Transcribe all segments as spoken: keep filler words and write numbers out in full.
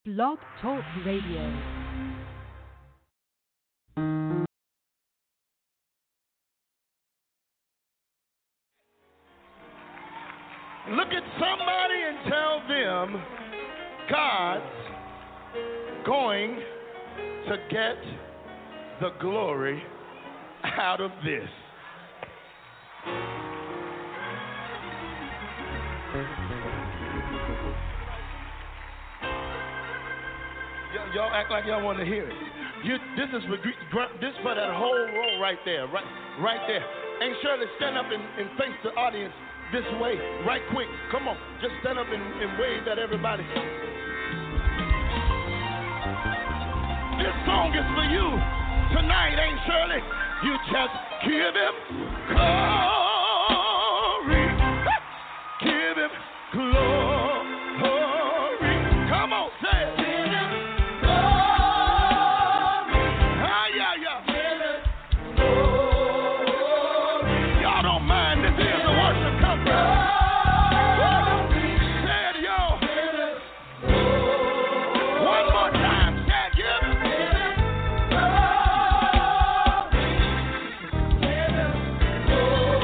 Blog Talk Radio. Look at somebody and tell them God's going to get the glory out of this. Y- y'all act like y'all want to hear it. You, this is for this for that whole row right there, right, right there. And Shirley, stand up and, and face the audience this way, right quick. Come on, just stand up and, and wave at everybody. This song is for you tonight, ain't Shirley? You just give him glory, give him glory. Come on, say it. Give him glory. Ah, yeah, yeah. Give him glory. Y'all don't mind this is the worship conference. Say it, y'all. One more time. Say it, give him. Give him glory.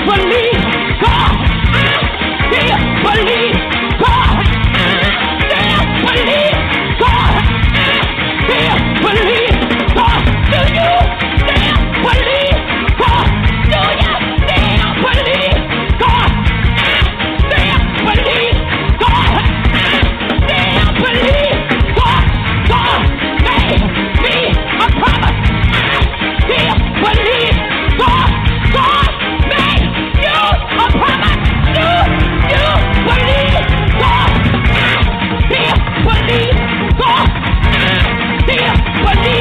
believe God. I still believe God. I still believe God. I still believe God. Do you still believe God? Do you still believe God? I still believe God. I still believe God. God made me a promise. I still believe God. God made you a promise. Do you believe God? I still believe God. I still believe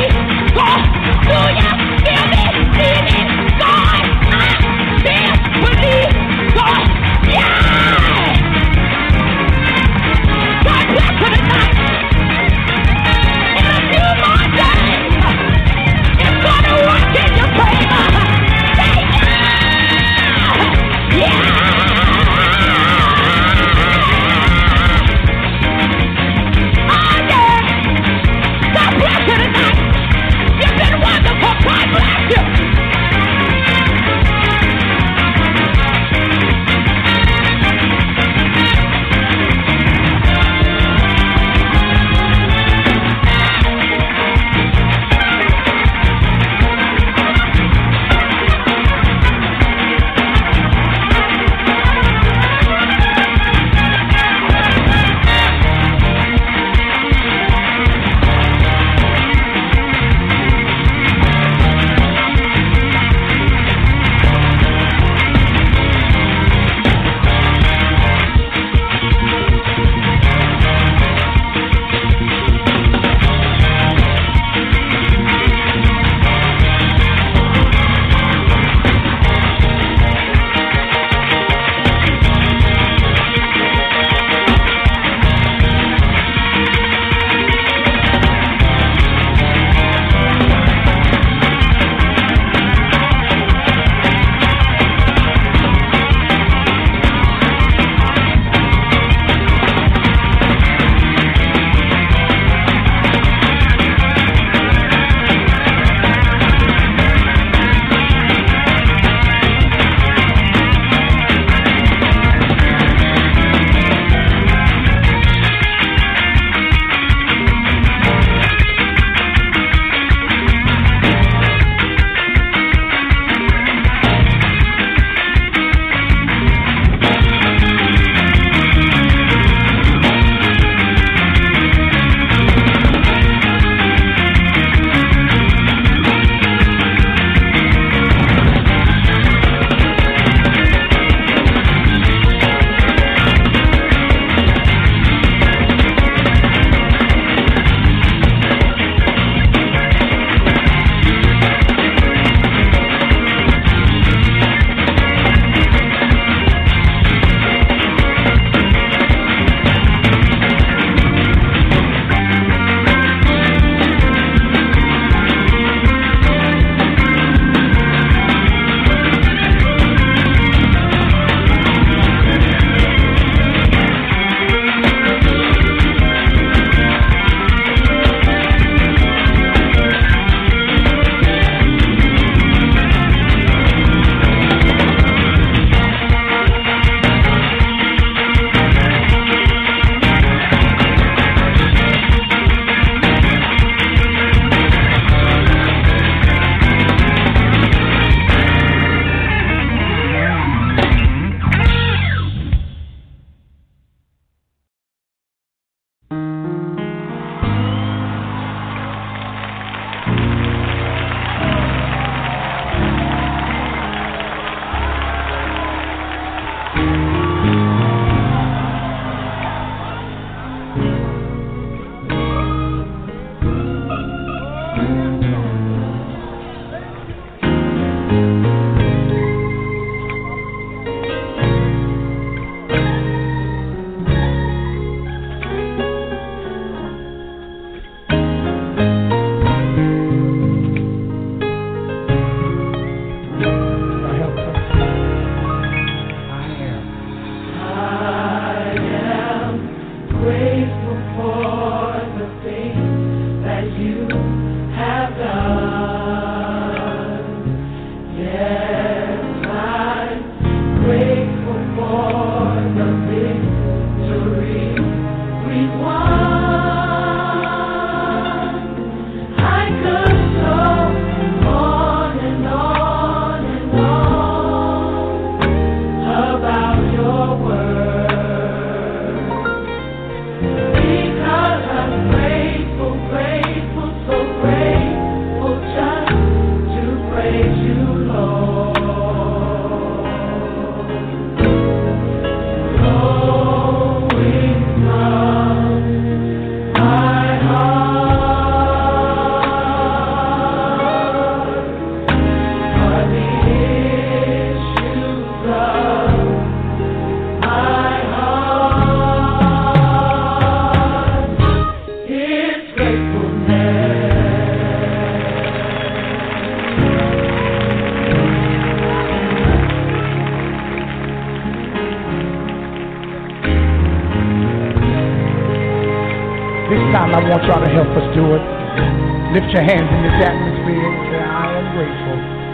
time, I want y'all to help us do it. Lift your hands in this atmosphere and say, I am grateful.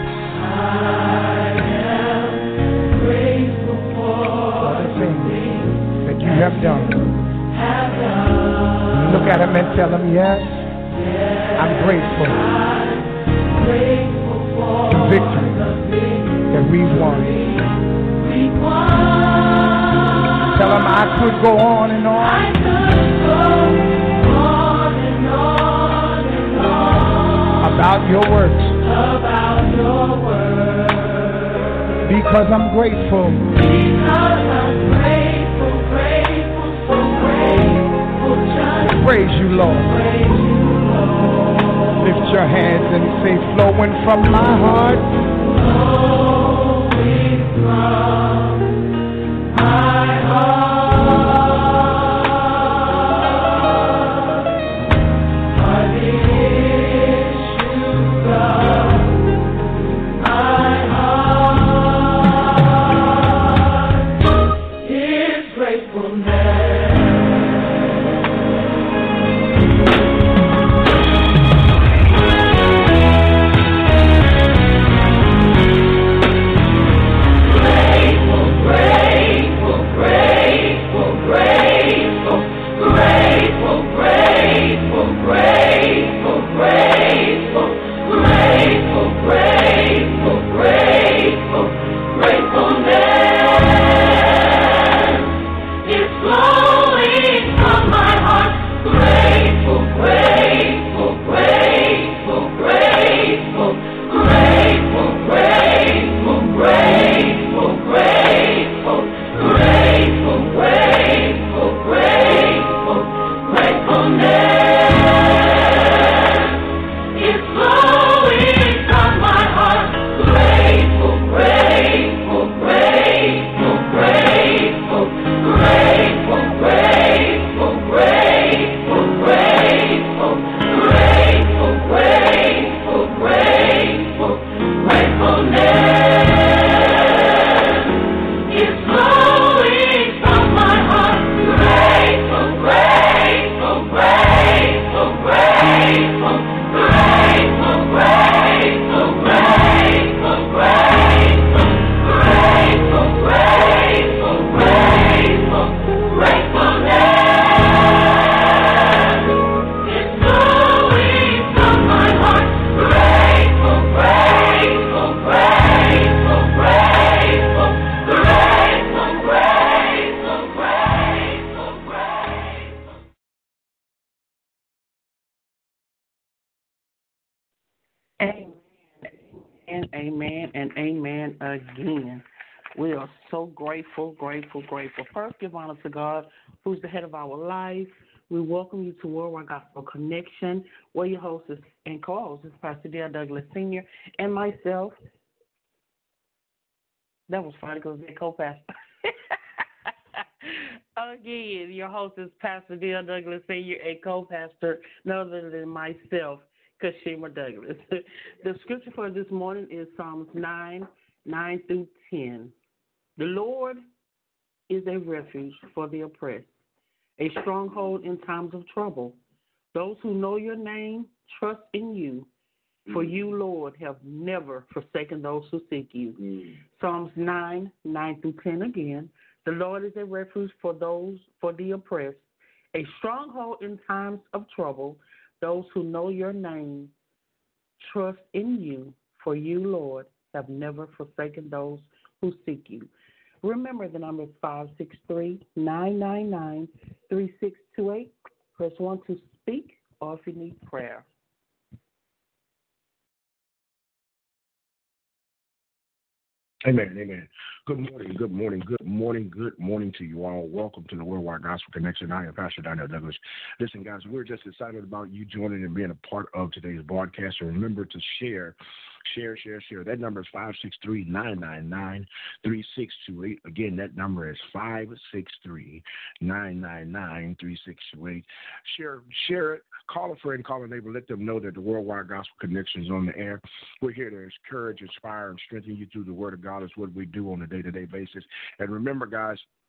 I am grateful for the things that you have done. Have done. Look at him and tell him, yes, yes I'm grateful. I'm grateful for the victory that we've won. We won. Tell him I could go on and on. I could go on and on and on about your works. About your works. Because I'm grateful. Because I'm grateful, grateful, so grateful. Just praise you, Lord. Praise you, Lord. Lift your hands and say, flowing from my heart. Flowing from my heart. Amen and amen again. We are so grateful, grateful, grateful. First, give honor to God, who's the head of our life. We welcome you to Worldwide Gospel Connection, where your host is, and co-host is Pastor Dale Douglas Senior and myself. That was funny because they're co-pastor. Again, your host is Pastor Dale Douglas Senior and co-pastor, none other than myself, Kashima Douglas. The scripture for this morning is Psalms nine, nine through ten. The Lord is a refuge for the oppressed, a stronghold in times of trouble. Those who know your name trust in you, for you, Lord, have never forsaken those who seek you. Mm. Psalms nine, nine through ten again. The Lord is a refuge for those, for the oppressed, a stronghold in times of trouble. Those who know your name trust in you, for you, Lord, have never forsaken those who seek you. Remember, the number is five six three, nine nine nine, three six two eight. Press one to speak or if you need prayer. Amen, amen. Good morning, good morning, good morning, good morning to you all. Welcome to the Worldwide Gospel Connection. I am Pastor Daniel Douglas. Listen, guys, we're just excited about you joining and being a part of today's broadcast. And remember to share, share, share, share. That number is five six three, nine nine nine, three six two eight. Again, that number is five six three, nine nine nine, three six two eight. Share, share it. Call a friend, call a neighbor. Let them know that the Worldwide Gospel Connection is on the air. We're here to encourage, inspire, and strengthen you through the Word of God. Is what we do on a day-to-day basis. And remember, guys,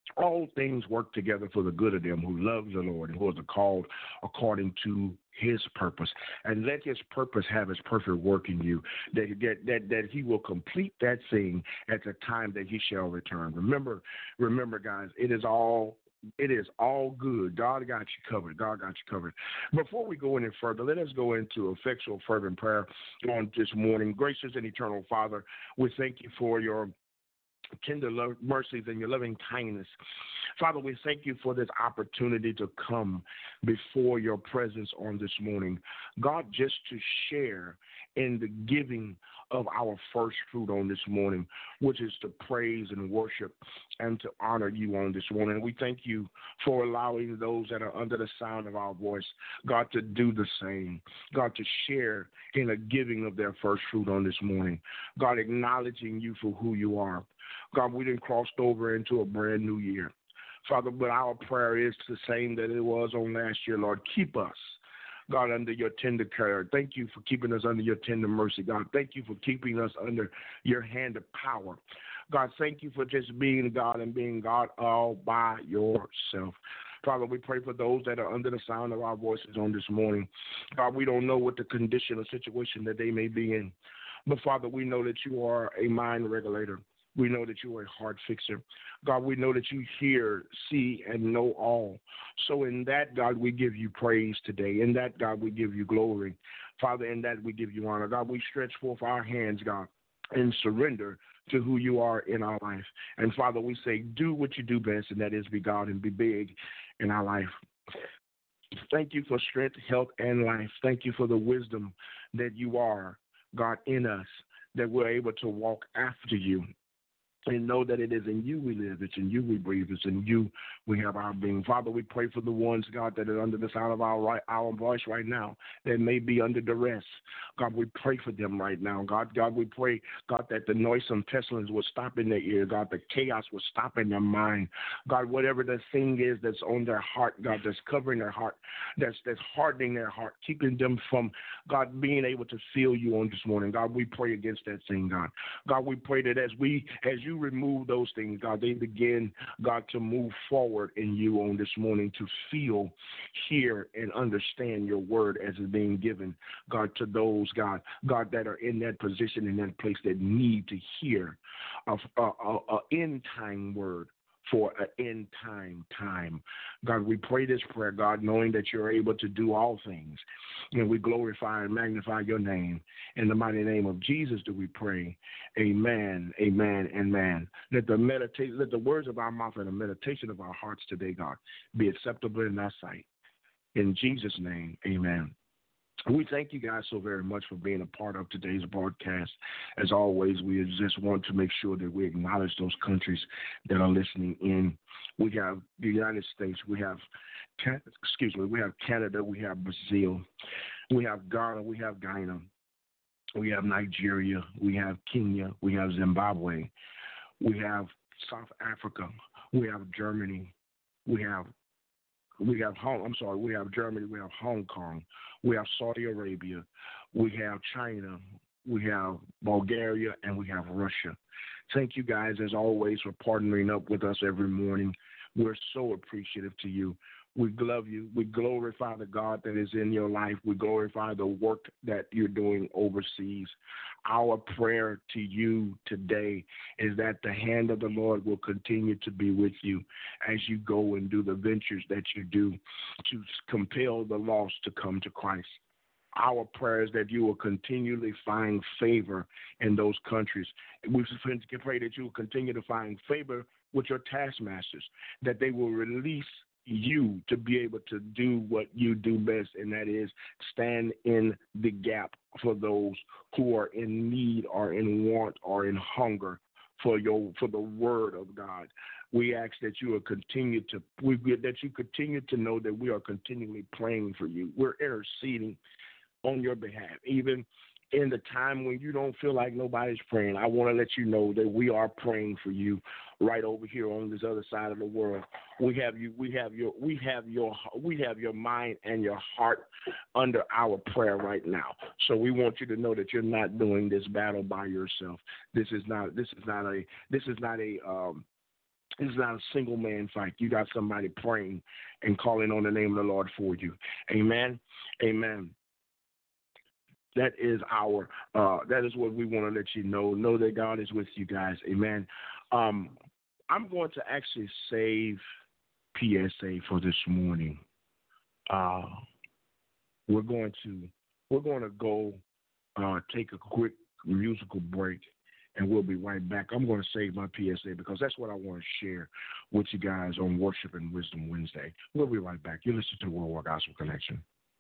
all things work together for the good of them who love the Lord and who are called according to his purpose. And let his purpose have his perfect work in you, that, that, that, that he will complete that thing at the time that he shall return. Remember, remember, guys, it is all It is all good. God got you covered. God got you covered. Before we go any further, let us go into effectual, fervent prayer on this morning. Gracious and eternal Father, we thank you for your tender love, mercies and your loving kindness. Father, we thank you for this opportunity to come before your presence on this morning. God, just to share in the giving of our first fruit on this morning, which is to praise and worship and to honor you on this morning. We thank you for allowing those that are under the sound of our voice, God, to do the same. God, to share in a giving of their first fruit on this morning. God, acknowledging you for who you are. God, we didn't cross over into a brand new year. Father, but our prayer is the same that it was on last year, Lord. Keep us, God, under your tender care. Thank you for keeping us under your tender mercy, God. Thank you for keeping us under your hand of power. God, thank you for just being God and being God all by yourself. Father, we pray for those that are under the sound of our voices on this morning. God, we don't know what the condition or situation that they may be in. But, Father, we know that you are a mind regulator. We know that you are a heart fixer. God, we know that you hear, see, and know all. So in that, God, we give you praise today. In that, God, we give you glory. Father, in that, we give you honor. God, we stretch forth our hands, God, and surrender to who you are in our life. And, Father, we say, do what you do best, and that is be God and be big in our life. Thank you for strength, health, and life. Thank you for the wisdom that you are, God, in us, that we're able to walk after you. And know that it is in you we live, it's in you we breathe, it's in you we have our being. Father, we pray for the ones, God, that are under the sound of our right, our voice right now, that may be under duress. God, we pray for them right now. God, God, we pray, God, that the noisome pestilence will stop in their ear. God, the chaos will stop in their mind. God, whatever the thing is that's on their heart, God, that's covering their heart, that's that's hardening their heart, keeping them from, God, being able to feel you on this morning. God, we pray against that thing, God. God, we pray that as we, as you remove those things, God, they begin, God, to move forward in you on this morning, to feel, hear, and understand your word as it's being given, God, to those, God, God, that are in that position, in that place that need to hear a, a, a, a end time word for an end time time. God, we pray this prayer, God, knowing that you're able to do all things. And we glorify and magnify your name. In the mighty name of Jesus do we pray. Amen, amen, amen. Let the meditate, let the words of our mouth and the meditation of our hearts today, God, be acceptable in thy sight. In Jesus' name, amen. We thank you guys so very much for being a part of today's broadcast. As always, we just want to make sure that we acknowledge those countries that are listening in. We have the United States, we have, excuse me, we have Canada, we have Brazil, we have Ghana, we have Guyana, we have Nigeria, we have Kenya, we have Zimbabwe, we have South Africa, we have Germany, we have We have Hong. I'm sorry. We have Germany. We have Hong Kong. We have Saudi Arabia. We have China. We have Bulgaria, and we have Russia. Thank you guys, as always, for partnering up with us every morning. We're so appreciative to you. We love you. We glorify the God that is in your life. We glorify the work that you're doing overseas. Our prayer to you today is that the hand of the Lord will continue to be with you as you go and do the ventures that you do to compel the lost to come to Christ. Our prayer is that you will continually find favor in those countries. We pray that you will continue to find favor with your taskmasters, that they will release you to be able to do what you do best, and that is stand in the gap for those who are in need or in want or in hunger for your for the word of God. We ask that you will continue to we that you continue to know that we are continually praying for you. We're interceding on your behalf, even in the time when you don't feel like nobody's praying. I want to let you know that we are praying for you right over here on this other side of the world. We have you, we have your, we have your, we have your mind and your heart under our prayer right now. So we want you to know that you're not doing this battle by yourself. This is not, this is not a, this is not a, um, It's not a single man fight. You got somebody praying and calling on the name of the Lord for you. Amen. Amen. That is our, uh, that is what we want to let you know. Know that God is with you guys. Amen. Um, I'm going to actually save P S A for this morning. Uh, we're going to, we're going to go uh, take a quick musical break, and we'll be right back. I'm going to save my P S A because that's what I want to share with you guys on Worship and Wisdom Wednesday. We'll be right back. You listen to Worldwide Gospel Connection.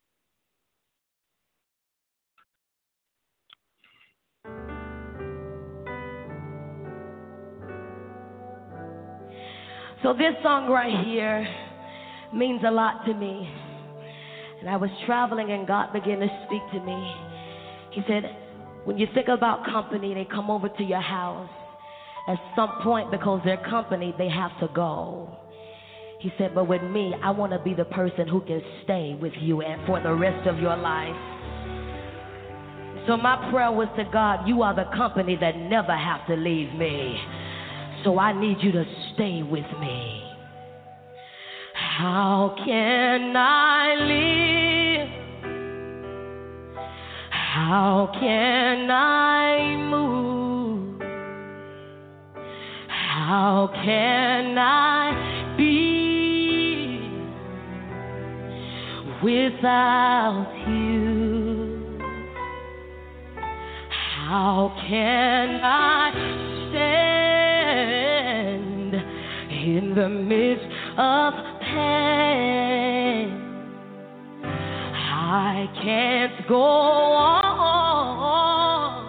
So this song right here means a lot to me. And I was traveling and God began to speak to me. He said, when you think about company, they come over to your house. At some point, because they're company, they have to go. He said, but with me, I want to be the person who can stay with you and for the rest of your life. So my prayer was to God, you are the company that never have to leave me. So I need you to stay with me. How can I live? How can I move? How can I be without you? How can I stand in the midst of pain? I can't go on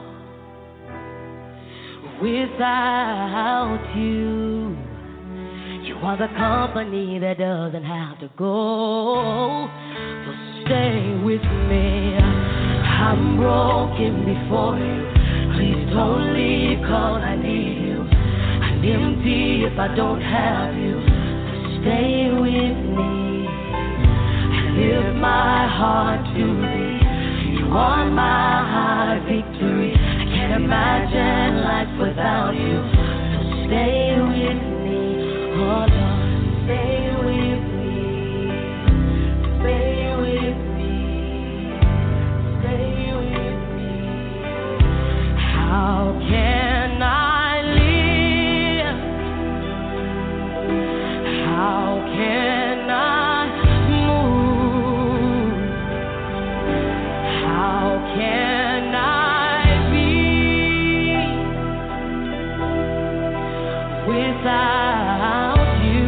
without you. You are the company that doesn't have to go. So stay with me. I'm broken before you. Please don't leave, 'cause I need you. I'm empty if I don't have you. So stay with me. Lift my heart to thee. You are my high victory. I can't imagine life without you. So stay with me, oh Lord, stay with me, stay with me, stay with me. How can I live? How can I can I be without you?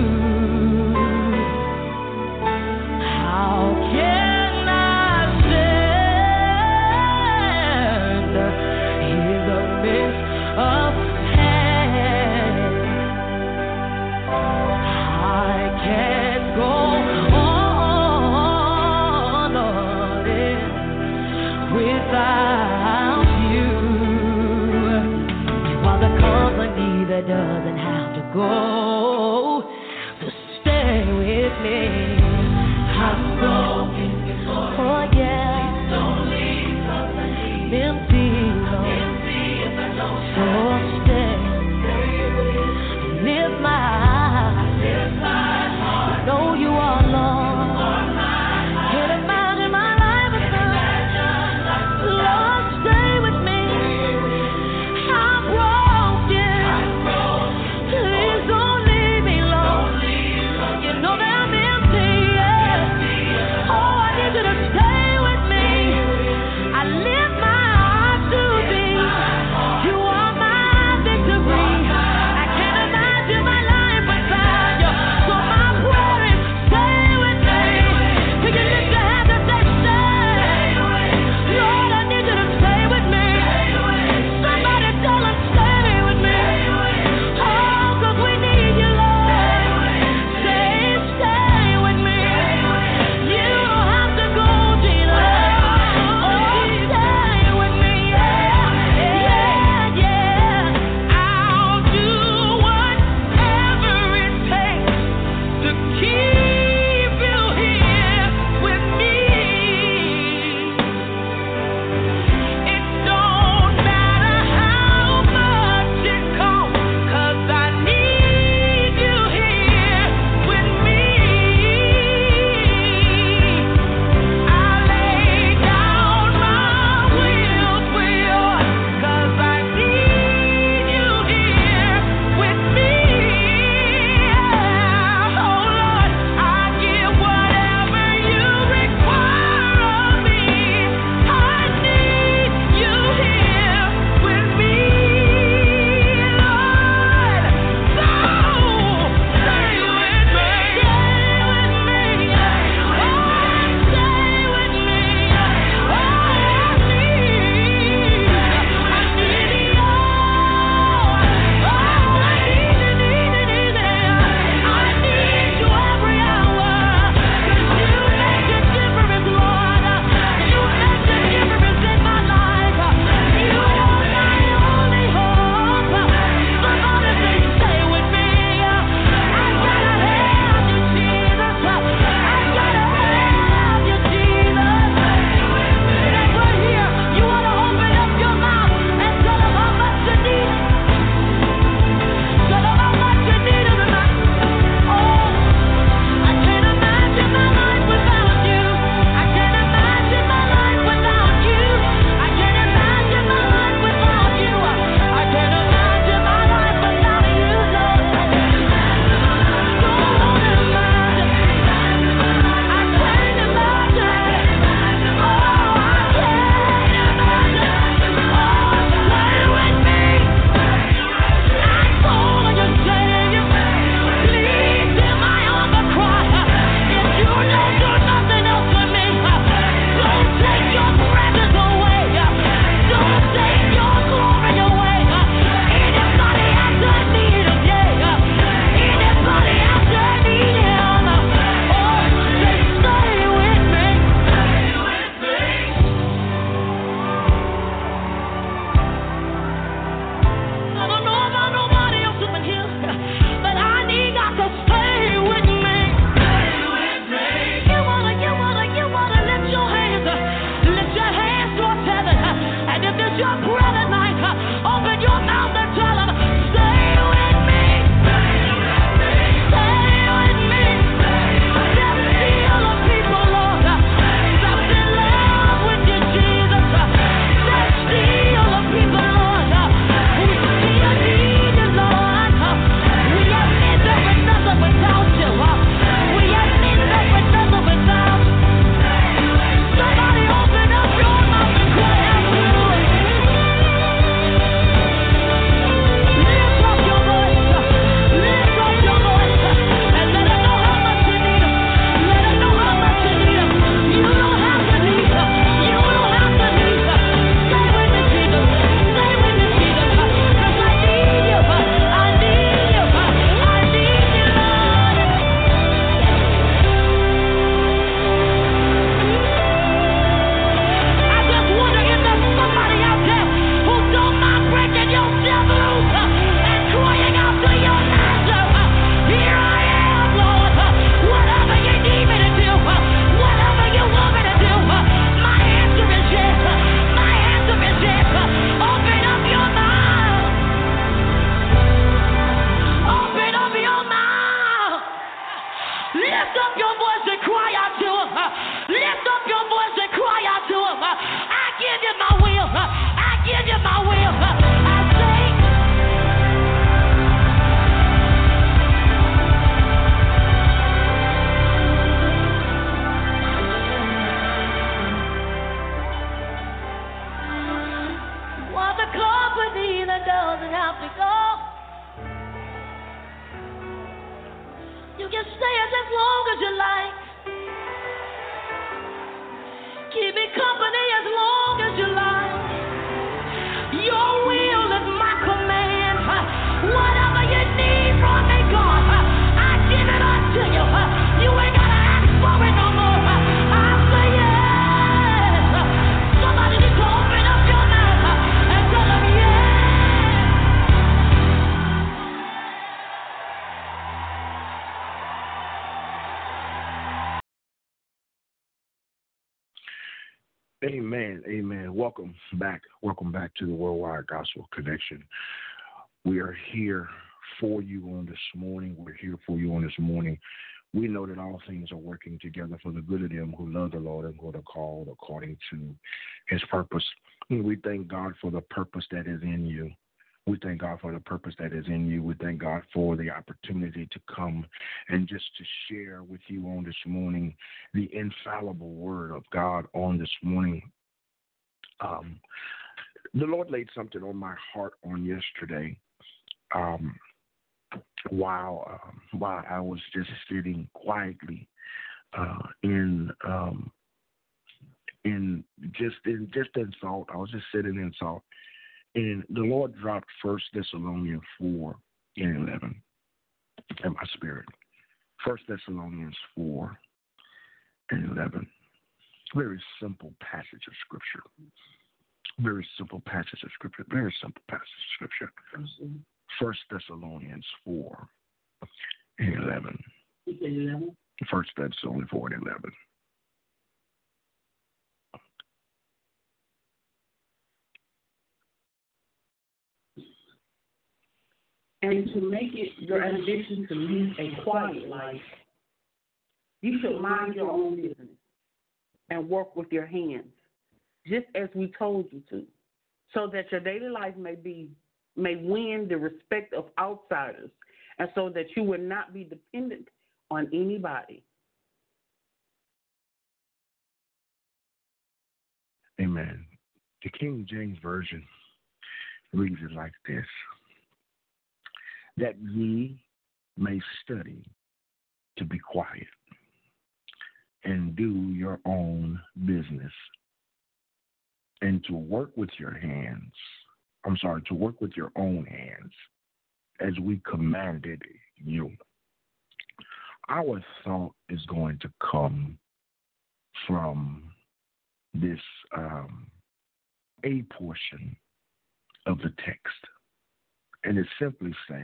How can I stand in the midst of pain? I can't go on, Lord, without you. You are the company that doesn't have to go. So stay with me. I'm broken before. Oh yeah. Don't leave, 'cause I need empty, Lord. Empty if I don't so stay. Stay with me. Lift my heart. Lift my heart. I know you are, Lord. Can't imagine my life without. Lord, stay with me. I'm broken. I'm broken. Please don't leave me, Lord. You know that I'm empty. Lift up your voice and cry out to him. Lift up your voice and cry out to him. I give you my will. I give you my will. I say, want the company that doesn't have to go. You can stay as long as you like. Keep me company as long as you like. Your will is my command. Whatever you need from me, God, I give it unto you. You ain't gotta ask for it no more. I say yes. Somebody needs to open up your mouth and tell them yes. Amen. Amen. Welcome back. Welcome back to the Worldwide Gospel Connection. We are here for you on this morning. We're here for you on this morning. We know that all things are working together for the good of them who love the Lord and who are called according to his purpose. And we thank God for the purpose that is in you. We thank God for the purpose that is in you. We thank God for the opportunity to come and just to share with you on this morning the infallible word of God on this morning. Um, the Lord laid something on my heart on yesterday um, while um, while I was just sitting quietly uh, in um, in just in just in thought. I was just sitting in thought. And the Lord dropped First Thessalonians four and eleven in my spirit. First Thessalonians four and eleven. Very simple passage of Scripture. Very simple passage of Scripture. Very simple passage of Scripture. First Thessalonians four and eleven. First Thessalonians four and eleven. And to make it your ambition to live a quiet life, you should mind your own business and work with your hands, just as we told you to, so that your daily life may be may win the respect of outsiders, and so that you will not be dependent on anybody. Amen. The King James Version reads it like this: that ye may study to be quiet and do your own business, and to work with your hands, I'm sorry, to work with your own hands, as we commanded you. Our thought is going to come from this um, A portion of the text. And it simply says,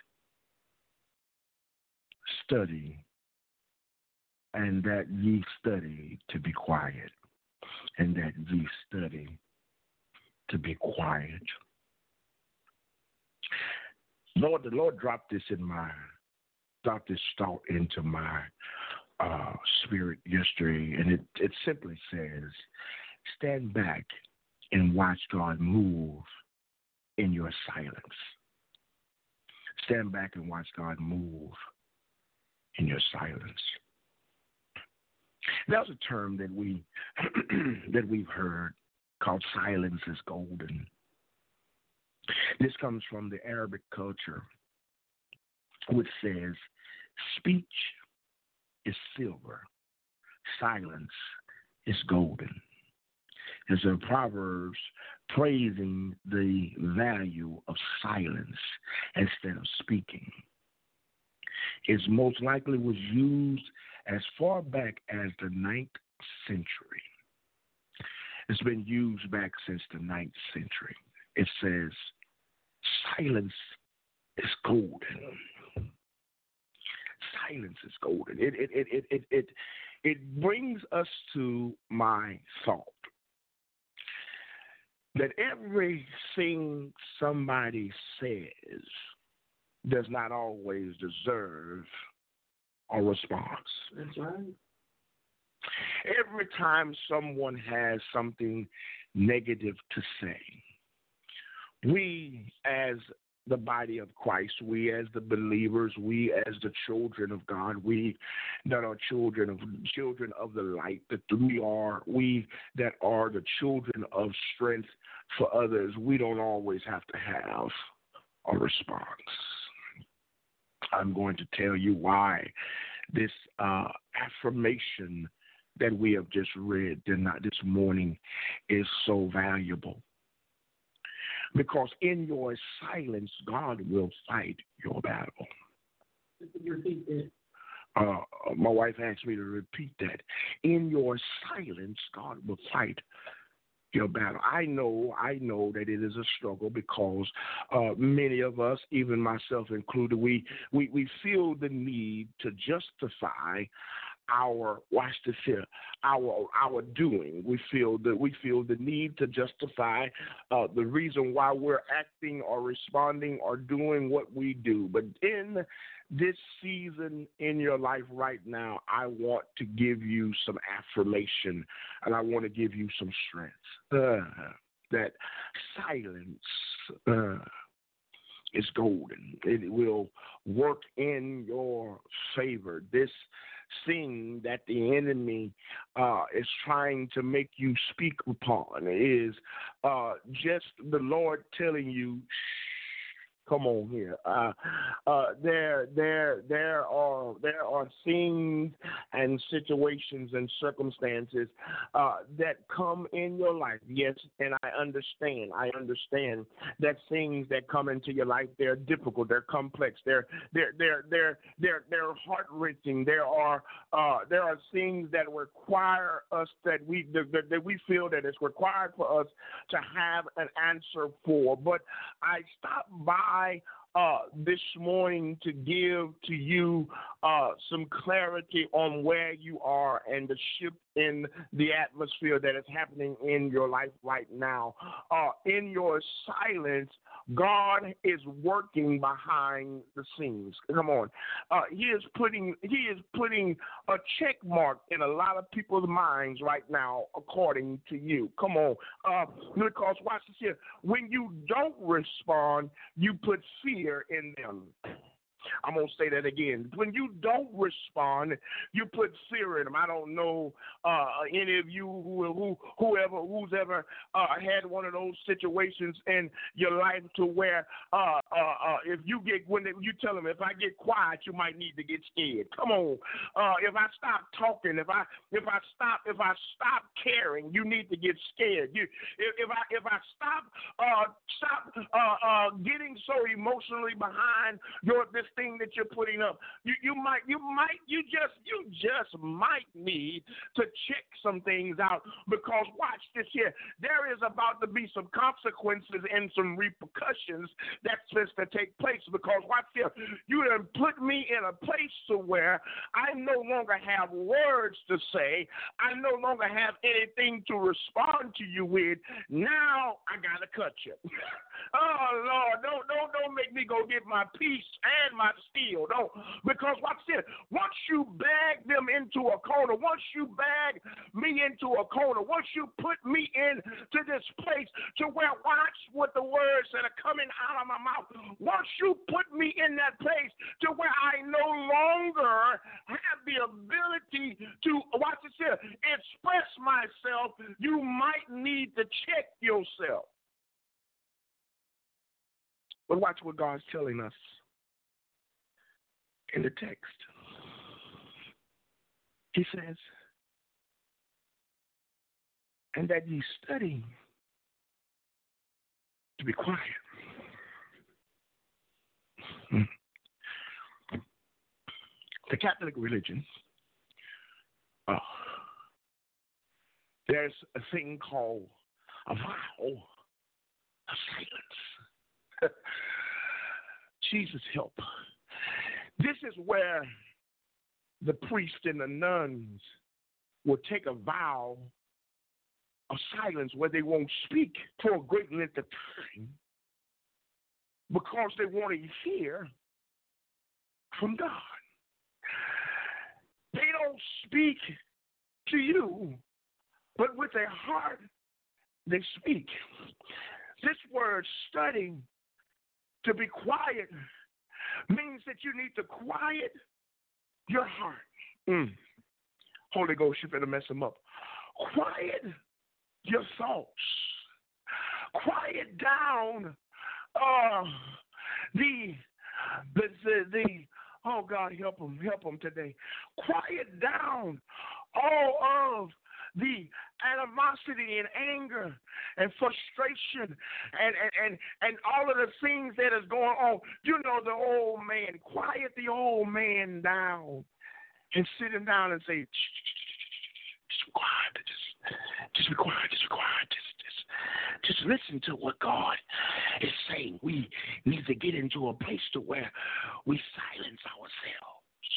study, and that ye study to be quiet, and that ye study to be quiet. Lord, the Lord dropped this in my, dropped this thought into my uh, spirit yesterday, and it, it simply says, stand back and watch God move in your silence. Stand back and watch God move in your silence. That's a term that we that we've heard called silence is golden. This comes from the Arabic culture, which says speech is silver, silence is golden. There's a Proverbs praising the value of silence instead of speaking. It most likely was used as far back as the ninth century. It's been used back since the ninth century. It says, silence is golden. Silence is golden. It, it, it, it, it, it, it brings us to my thought that everything somebody says does not always deserve a response. That's right. Every time someone has something negative to say, we as the body of Christ, we as the believers, we as the children of God, we that are children of children of the light, that we are, we that are the children of strength for others, we don't always have to have a response. I'm going to tell you why this uh, affirmation that we have just read this morning is so valuable. Because in your silence, God will fight your battle. Repeat that. Uh, my wife asked me to repeat that. In your silence, God will fight your battle. I know, I know that it is a struggle because uh, many of us, even myself included, we, we, we feel the need to justify our watch this here, our our doing. We feel that we feel the need to justify uh, the reason why we're acting or responding or doing what we do. But in this season in your life right now, I want to give you some affirmation and I want to give you some strength. Uh, that silence uh, is golden. It will work in your favor. This thing that the enemy uh, is trying to make you speak upon is uh, just the Lord telling you, shh, come on here. Uh, uh, there, there, there are there are things and situations and circumstances uh, that come in your life. Yes, and I understand. I understand that things that come into your life, they're difficult, they're complex, they're they're they're they're they're they're heart wrenching. There are uh, there are things that require us that we that, that we feel that it's required for us to have an answer for. But I stopped by Uh, this morning to give to you uh, some clarity on where you are and the shift in the atmosphere that is happening in your life right now. Uh, in your silence, God is working behind the scenes. Come on, uh, He is putting He is putting a check mark in a lot of people's minds right now, according to you. Come on, uh, because watch this here. When you don't respond, you put fear in them. I'm going to say that again. When you don't respond, you put fear in them. I don't know uh, any of you who, who whoever who's ever uh, had one of those situations in your life to where uh, uh, uh, if you get when they, you tell them, if I get quiet, you might need to get scared. Come on. Uh, if I stop talking, if I if I stop if I stop caring, you need to get scared. You if, if I if I stop uh, stop uh, uh, getting so emotionally behind your this thing that you're putting up, you you might you might you just you just might need to check some things out, because watch this here, there is about to be some consequences and some repercussions that's supposed to take place, because watch here, you done put me in a place to where I no longer have words to say, I no longer have anything to respond to you with. Now I gotta cut you. Oh Lord, don't don't don't make me go get my peace and my steel. Don't, because watch this. Once you bag them into a corner, once you bag me into a corner, once you put me into this place to where, watch what the words that are coming out of my mouth. Once you put me in that place to where I no longer have the ability to, watch this here, express myself, you might need to check yourself. But watch what God's telling us in the text. He says, and that ye study to be quiet. Hmm. The Catholic religion, uh, there's a thing called a vow of silence. Jesus help. This is where the priest and the nuns will take a vow of silence where they won't speak for a great length of time because they want to hear from God. don't speak to you, but with a heart they speak. This word studying, to be quiet, means that you need to quiet your heart. Mm. Holy Ghost, you're going to mess them up. Quiet your thoughts. Quiet down uh, the, the, the, the, oh God, help them, help them today. Quiet down all of the animosity and anger and frustration and, and, and, and all of the things that is going on. You know, the old man, quiet the old man down and sit him down and say, just be quiet, just, just be quiet, just be quiet, just, just, just listen to what God is saying. We need to get into a place to where we silence ourselves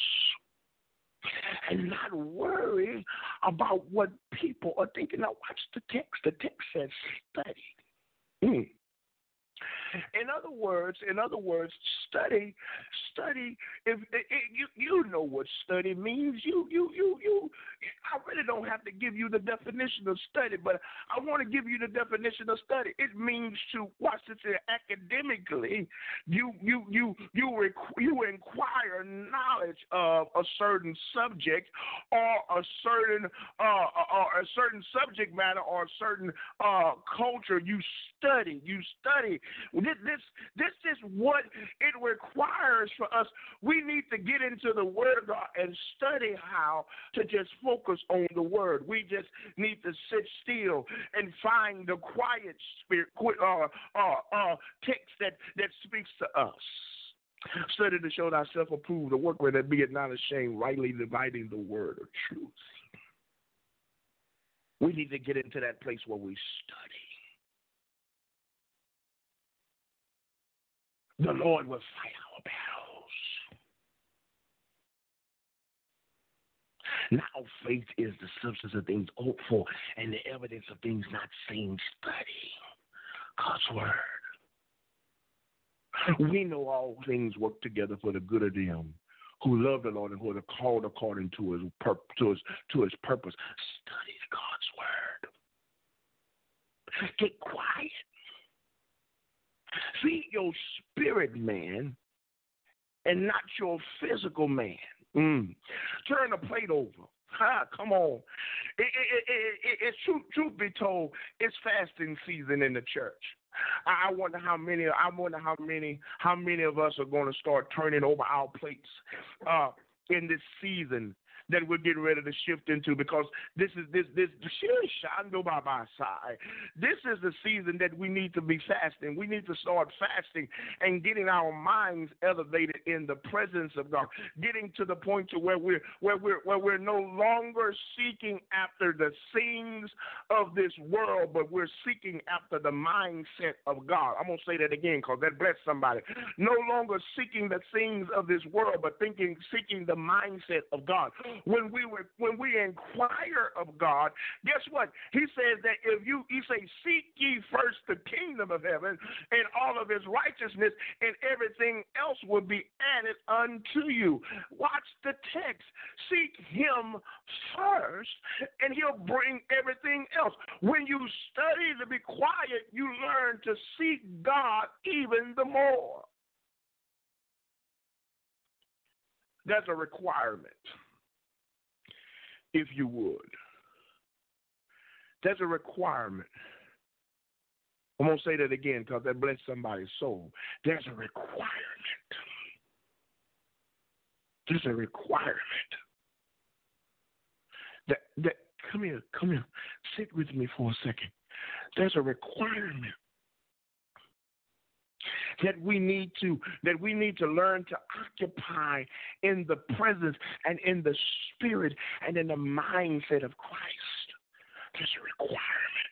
and not worry about what people are thinking. Now, watch the text. The text says study. Mm. In other words, in other words, study, study. If, if, if you you know what study means, you you you you. I really don't have to give you the definition of study, but I want to give you the definition of study. It means to watch this here, academically. You you you you requ- you inquire knowledge of a certain subject or a certain uh or a certain subject matter or a certain uh culture. You study. You study. This, this, this is what it requires for us. We need to get into the Word of God and study how to just focus on the Word. We just need to sit still and find the quiet spirit, uh, uh, uh, text that, that speaks to us. Study to show thyself approved, the workman that be it not ashamed, rightly dividing the word of truth. We need to get into that place where we study. The Lord will fight our battles. Now faith is the substance of things hoped for and the evidence of things not seen. Study God's word. We know all things work together for the good of them who love the Lord and who are called according to his, pur- to his, to his purpose. Study God's word. Get quiet. Feed your spirit man and not your physical man. Mm. Turn the plate over. Ha, come on. It, it, it, it, it's truth, truth be told, it's fasting season in the church. I wonder how many. I wonder how many. How many of us are going to start turning over our plates uh, in this season that we're getting ready to shift into, because this is this this this is the season that we need to be fasting. We need to start fasting and getting our minds elevated in the presence of God, getting to the point to where we're where we're where we're no longer seeking after the things of this world, but we're seeking after the mindset of God. I'm gonna say that again because that blessed somebody. No longer seeking the things of this world, but thinking seeking the mindset of God. When we were, when we inquire of God, guess what? He says that if you, he says, seek ye first the kingdom of heaven and all of his righteousness, and everything else will be added unto you. Watch the text. Seek him first, and he'll bring everything else. When you study to be quiet, you learn to seek God even the more. That's a requirement. If you would. That's a requirement. I'm going to say that again because that blessed somebody's soul. There's a requirement. There's a requirement. That, that, come here, come here. Sit with me for a second. There's a requirement that we need to that we need to learn to occupy in the presence and in the spirit and in the mindset of Christ. There's a requirement.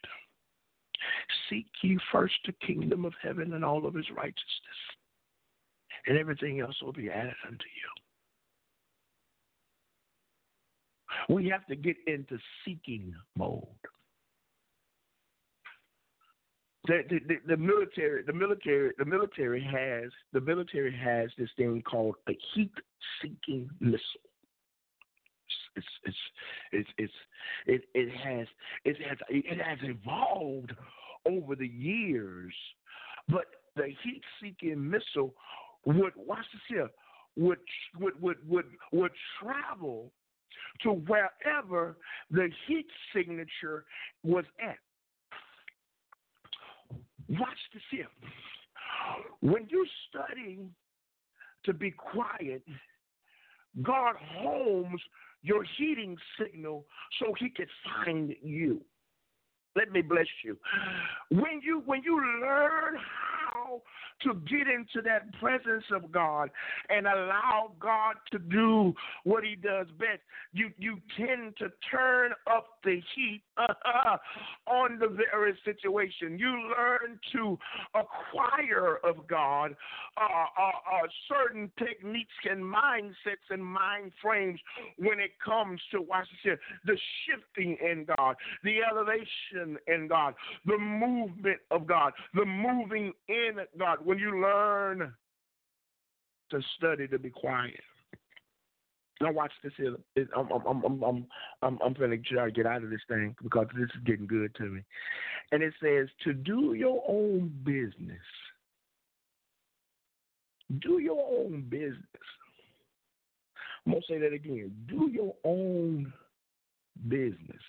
Seek ye first the kingdom of heaven and all of his righteousness, and everything else will be added unto you. We have to get into seeking mode. The, the, the, the military, the military, the military has the military has this thing called a heat-seeking missile. It's it's it's it's it it has it has it has evolved over the years, but the heat-seeking missile would watch this here would would would would would travel to wherever the heat signature was at. Watch this here. When you study to be quiet, God homes your heating signal so he can find you. Let me bless you. When you when you learn how to get into that presence of God and allow God to do what he does best, you, you tend to turn up the heat on the very situation. You learn to acquire of God uh, uh, uh, certain techniques and mindsets and mind frames when it comes to, watch this here, the shifting in God, the elevation in God, the movement of God, the moving in God. When you learn to study to be quiet. Now watch this here. It, I'm I'm I'm I'm I'm I'm trying to try to get out of this thing because this is getting good to me. And it says to do your own business. Do your own business. I'm gonna say that again. Do your own business.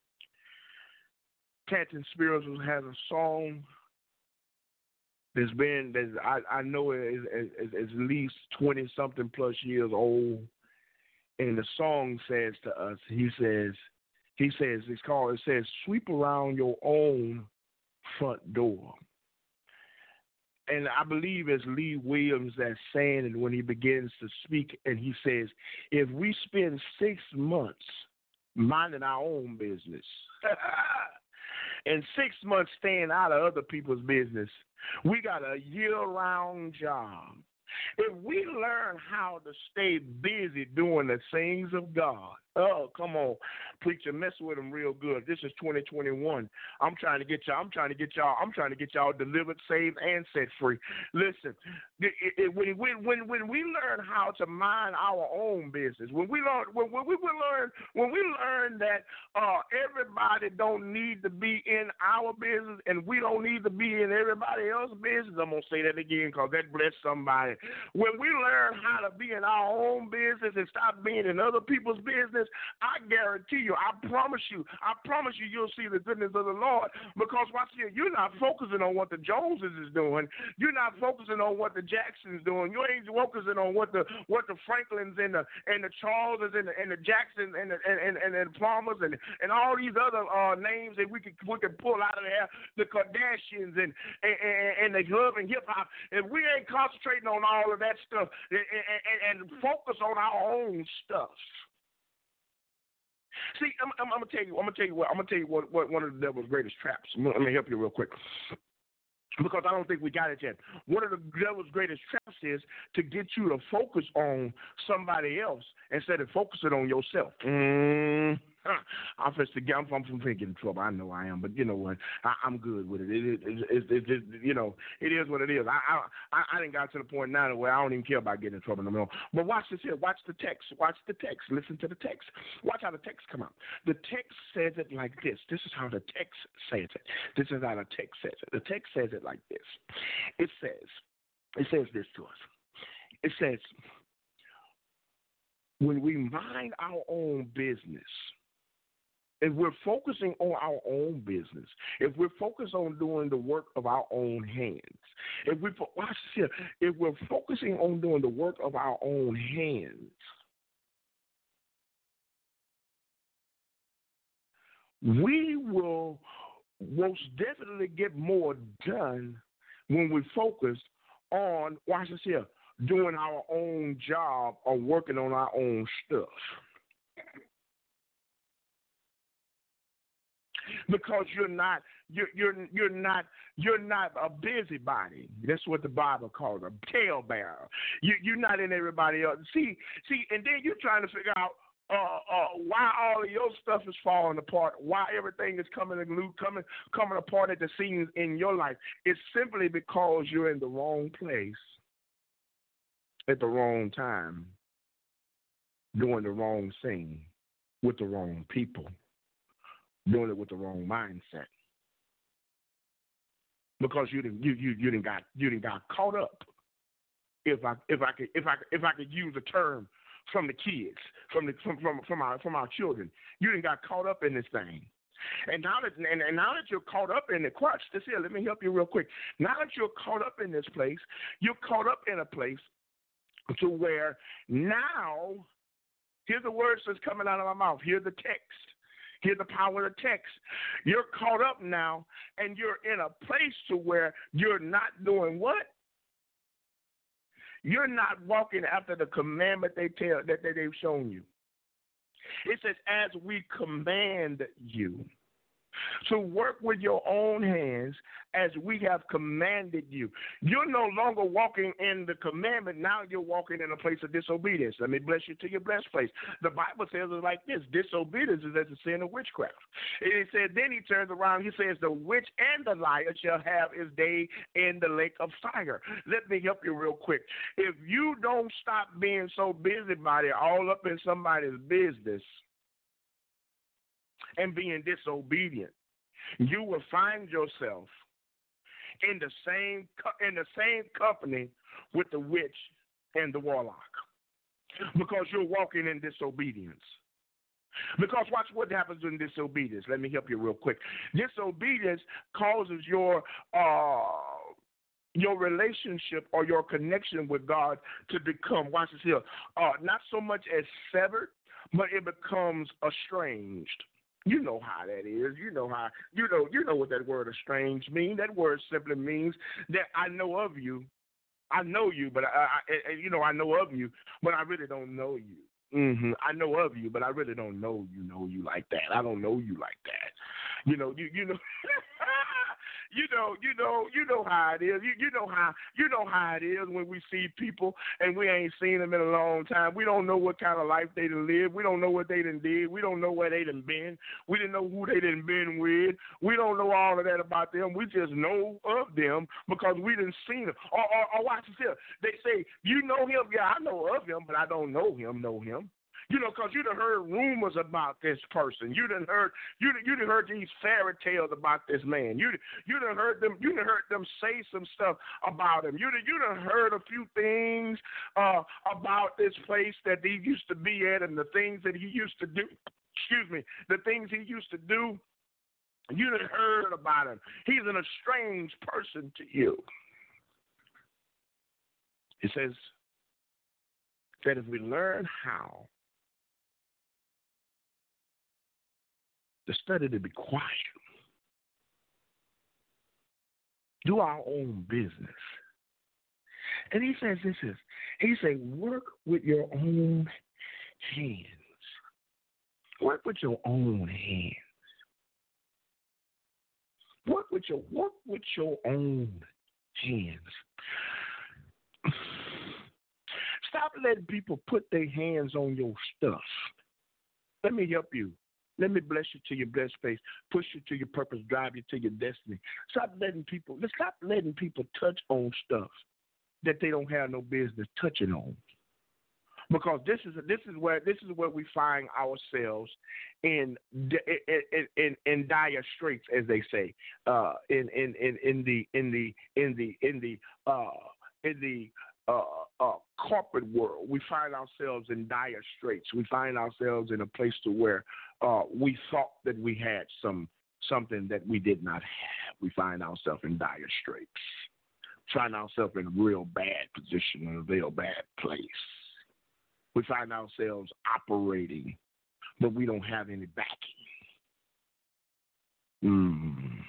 Canton Spirituals has a song that's been, that's, I, I know it is, is, is at least twenty-something plus years old. And the song says to us, he says, he says, it's called, it says, sweep around your own front door. And I believe it's Lee Williams that's saying it when he begins to speak, and he says, if we spend six months minding our own business, and six months staying out of other people's business, we got a year-round job. If we learn how to stay busy doing the things of God, oh, come on, preacher, mess with them real good. This is twenty twenty-one. I'm trying to get y'all. I'm trying to get y'all. I'm trying to get y'all delivered, saved, and set free. Listen, it, it, when when when we learn how to mind our own business, when we learn when, when we learn when we learn that uh, everybody don't need to be in our business, and we don't need to be in everybody else's business. I'm gonna say that again because that bless somebody. When we learn how to be in our own business and stop being in other people's business, I guarantee you, I promise you, I promise you, you'll see the goodness of the Lord. Because watch here, you're not focusing on what the Joneses is doing. You're not focusing on what the Jacksons doing. You ain't focusing on what the what the Franklins and the and the Charleses and the and the Jacksons and the and, and, and the Plumbers and and all these other uh, names that we can we can pull out of there, the Kardashians and and, and, and the love and hip hop. If we ain't concentrating on all of that stuff and, and, and focus on our own stuff. See, I'm, I'm, I'm gonna tell you. I'm gonna tell you what. I'm gonna tell you what, what one of the devil's greatest traps. Let me help you real quick, because I don't think we got it yet. One of the devil's greatest traps is to get you to focus on somebody else instead of focusing on yourself. Mm. I'm just I'm, I'm from getting in trouble. I know I am, but you know what? I, I'm good with it. It, it, it, it, it. You know, it is what it is. I I I didn't got to the point now where I don't even care about getting in trouble no more. But watch this here. Watch the text. Watch the text. Listen to the text. Watch how the text come out. The text says it like this. This is how the text says it. This is how the text says it. The text says it like this. It says, it says this to us. It says, when we mind our own business. If we're focusing on our own business, if we're focused on doing the work of our own hands, if we watch this here, if we're focusing on doing the work of our own hands, we will most definitely get more done when we focus on, watch this here, doing our own job or working on our own stuff. Because you're not, you're you're you're not you're not a busybody. That's what the Bible calls a talebearer. You you're not in everybody else. See see, and then you're trying to figure out uh, uh, why all of your stuff is falling apart. Why everything is coming coming coming apart at the seams in your life. It's simply because you're in the wrong place at the wrong time, doing the wrong thing with the wrong people, doing it with the wrong mindset. Because you didn't you you you didn't got you didn't got caught up. If I if I could if I if I could use a term from the kids, from the from from, from our from our children, you didn't got caught up in this thing. And now that and, and now that you're caught up in the watch this here, let me help you real quick. Now that you're caught up in this place, you're caught up in a place to where now, here's the words that's coming out of my mouth. Here's the text. Here's the power of the text. You're caught up now, and you're in a place to where you're not doing what? You're not walking after the commandment they tell that they've shown you. It says, as we command you to work with your own hands as we have commanded you. You're no longer walking in the commandment. Now you're walking in a place of disobedience. Let me bless you to your blessed place. The Bible says it like this. Disobedience is as a sin of witchcraft. It said, then he turns around. He says, the witch and the liar shall have his day in the lake of fire. Let me help you real quick. If you don't stop being so busybody all up in somebody's business and being disobedient, you will find yourself in the same in the same company with the witch and the warlock, because you're walking in disobedience. Because watch what happens in disobedience. Let me help you real quick. Disobedience causes your uh, your relationship or your connection with God to become, watch this here, uh, not so much as severed, but it becomes estranged. You know how that is. You know how you know you know what that word estranged means. That word simply means that I know of you. I know you, but I, I, I you know I know of you, but I really don't know you. Mm-hmm. I know of you, but I really don't know you. Know you like that. I don't know you like that. You know you you know. You know, you know, you know how it is. You, you know how you know how it is when we see people and we ain't seen them in a long time. We don't know what kind of life they done lived. We don't know what they done did. We don't know where they done been. We didn't know who they done been with. We don't know all of that about them. We just know of them because we done seen them. Or, or, or watch this here. They say, you know him? Yeah, I know of him, but I don't know him. Know him. You know, because you done heard rumors about this person. You done heard you done, you done heard these fairy tales about this man. You you done heard them you done heard them say some stuff about him. You done, you done heard a few things uh, about this place that he used to be at and the things that he used to do. Excuse me, the things he used to do. You done heard about him. He's an estranged person to you. It says that if we learn how to study to be quiet, do our own business. And he says this is, he says, work with your own hands. Work with your own hands. Work with your work with your own hands. Stop letting people put their hands on your stuff. Let me help you. Let me bless you to your blessed face, push you to your purpose, drive you to your destiny. Stop letting people, stop letting people touch on stuff that they don't have no business touching on. Because this is this is where this is where we find ourselves in in in, in dire straits, as they say, uh, in, in in in the in the in the in the uh, in the uh, uh, corporate world. We find ourselves in dire straits. We find ourselves in a place to where uh, we thought that we had some something that we did not have. We find ourselves in dire straits. Find ourselves in a real bad position, in a real bad place. We find ourselves operating, but we don't have any backing. Mm.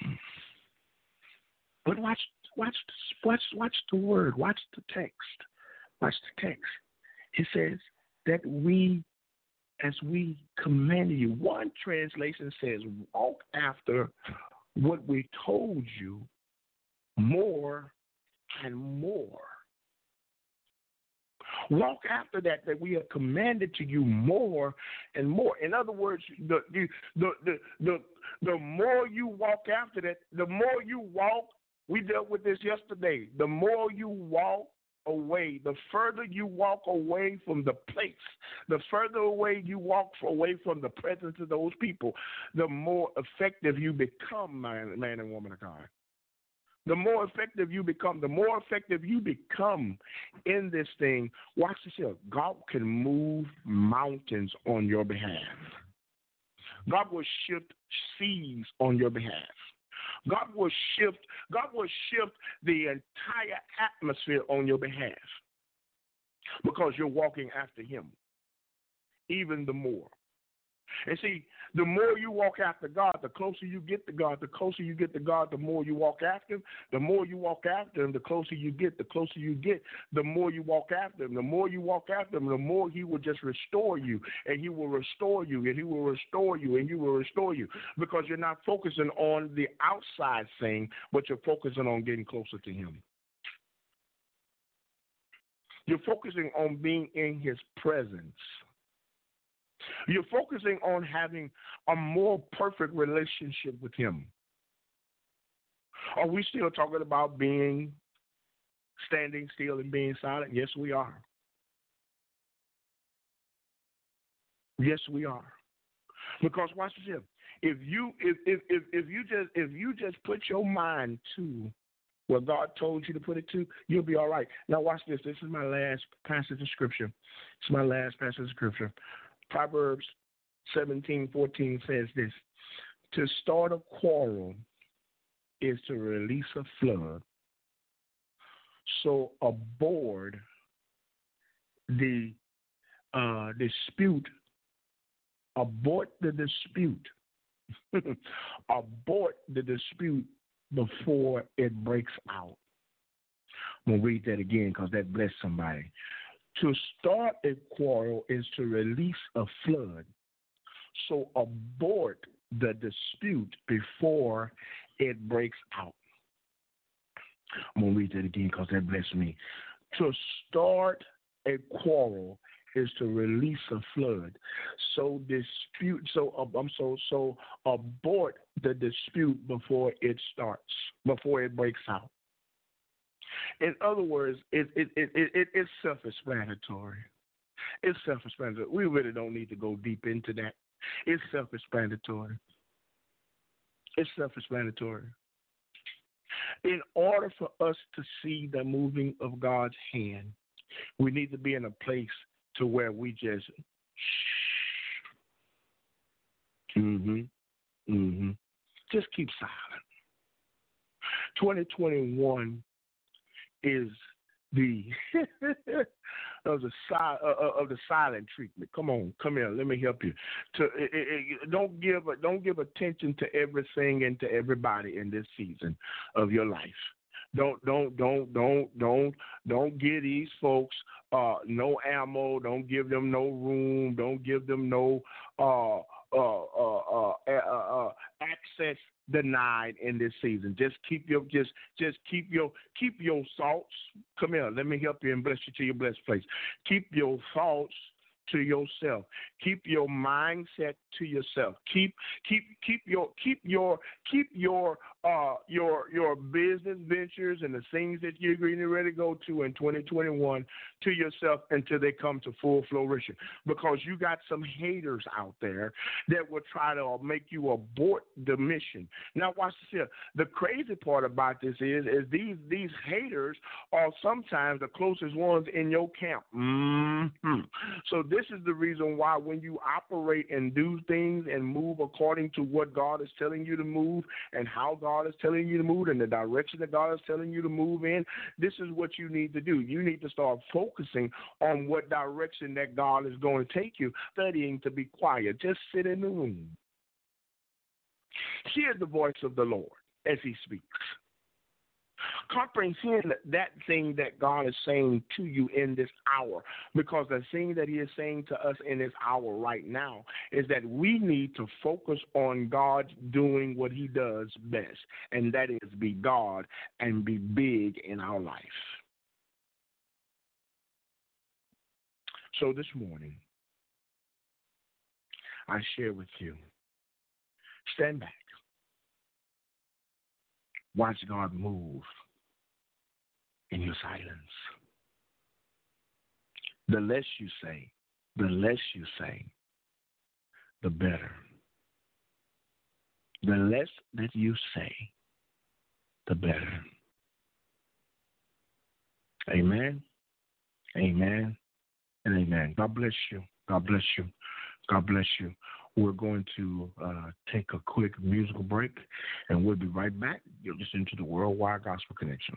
But watch, watch, watch, watch the word. Watch the text. Watch the text. It says that we, as we command you. One translation says, "Walk after what we told you, more and more." Walk after that, that we have commanded to you more and more. In other words, the the the the the, the more you walk after that, the more you walk. We dealt with this yesterday. The more you walk away, the further you walk away from the place, the further away you walk away from the presence of those people, the more effective you become, man, man and woman of God. The more effective you become, the more effective you become in this thing. Watch this here. God can move mountains on your behalf. God will shift seas on your behalf. God will shift, God will shift the entire atmosphere on your behalf because you're walking after him even the more. And see, the more you walk after God, the closer you get to God. The closer you get to God, the more you walk after him. The more you walk after him, the closer you get. The closer you get, the more you walk after him. The more you walk after him, the more he will just restore you. And he will restore you. And he will restore you. And he will restore you. Because you're not focusing on the outside thing, but you're focusing on getting closer to him. You're focusing on being in his presence. You're focusing on having a more perfect relationship with him. Are we still talking about being, standing still and being silent? Yes, we are. Yes, we are. Because watch this here. If you if if if, if you just if you just put your mind to what God told you to put it to, you'll be all right. Now watch this. This is my last passage of scripture. It's my last passage of scripture. Proverbs seventeen fourteen says this: to start a quarrel is to release a flood. So abort the uh, dispute, abort the dispute, abort the dispute before it breaks out. I'm going to read that again because that blessed somebody. To start a quarrel is to release a flood. So abort the dispute before it breaks out. I'm going to read that again because that blessed me. To start a quarrel is to release a flood. So dispute, so I'm so so abort the dispute before it starts, before it breaks out. In other words, it, it, it, it, it's self-explanatory. It's self-explanatory. We really don't need to go deep into that. It's self-explanatory. It's self-explanatory. In order for us to see the moving of God's hand, we need to be in a place to where we just shh. Mm-hmm. Mm-hmm. Just keep silent. twenty twenty-one is the of the si- uh, of the silent treatment. Come on, come here. Let me help you. To it, it, don't give don't give attention to everything and to everybody in this season of your life. Don't don't don't don't don't don't give these folks uh, no ammo. Don't give them no room. Don't give them no uh, uh, uh, uh, uh, access denied in this season. Just keep your just just keep your keep your thoughts. Come here, let me help you and bless you to your blessed place. Keep your thoughts to yourself. Keep your mindset to yourself. Keep keep keep your keep your keep your uh your your business ventures and the things that you're getting ready to go to in twenty twenty-one to yourself until they come to full flourishing. Because you got some haters out there that will try to make you abort the mission. Now watch this here. The crazy part about this is is these these haters are sometimes the closest ones in your camp. Mm-hmm. So this is the reason why when you operate and do things and move according to what God is telling you to move and how God is telling you to move and the direction that God is telling you to move in, this is what you need to do. You need to start focusing on what direction that God is going to take you, studying to be quiet. Just sit in the room. Hear the voice of the Lord as he speaks. Comprehend that thing that God is saying to you in this hour, because the thing that he is saying to us in this hour right now is that we need to focus on God doing what he does best, and that is be God and be big in our life. So this morning, I share with you, stand back, watch God move in your silence. The less you say, the less you say, the better. The less that you say, the better. Amen, amen, and amen. God bless you. God bless you. God bless you. We're going to uh, take a quick musical break, and we'll be right back. You're listening to the Worldwide Gospel Connection.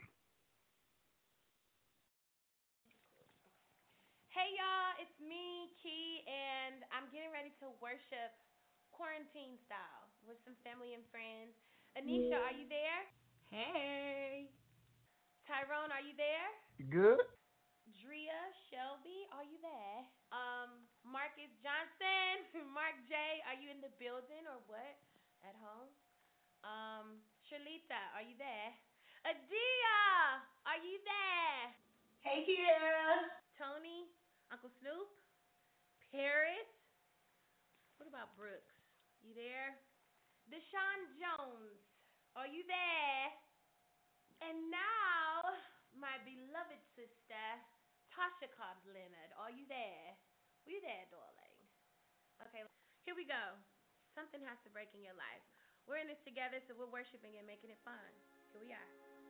Hey, y'all, it's me, Key, and I'm getting ready to worship quarantine style with some family and friends. Anisha, are you there? Hey. Tyrone, are you there? Good? Drea, Shelby, are you there? Um, Marcus Johnson, Mark J, are you in the building or what? At home? Um, Shalita, are you there? Adia, are you there? Hey, Kiera. Tony, Uncle Snoop, Paris. What about Brooks? You there? Deshaun Jones, are you there? And now, my beloved sister, Tasha Cobbs Leonard, are you there? Are you there, darling? Okay, here we go. Something has to break in your life. We're in this together, so we're worshiping and making it fun. Here we are.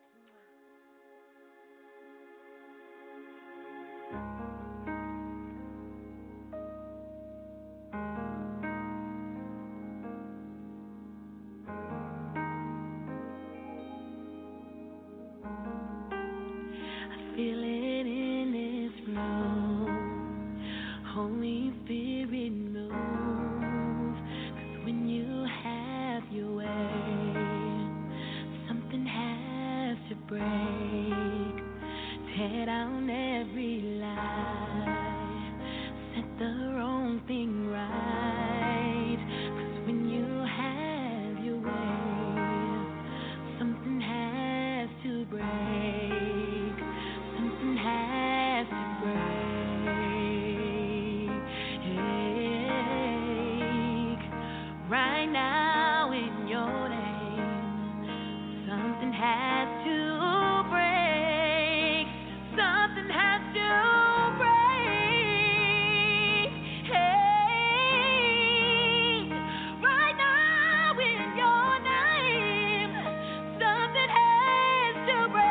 Feel it in this room. Holy Spirit move. 'Cause when you have your way, something has to break. Tear down every lie. Set the wrong thing right. 'Cause when you have your way, something has to break. Has to break right now in your name. Something has to break. Something has to break. Hey, right now in your name. Something has to break.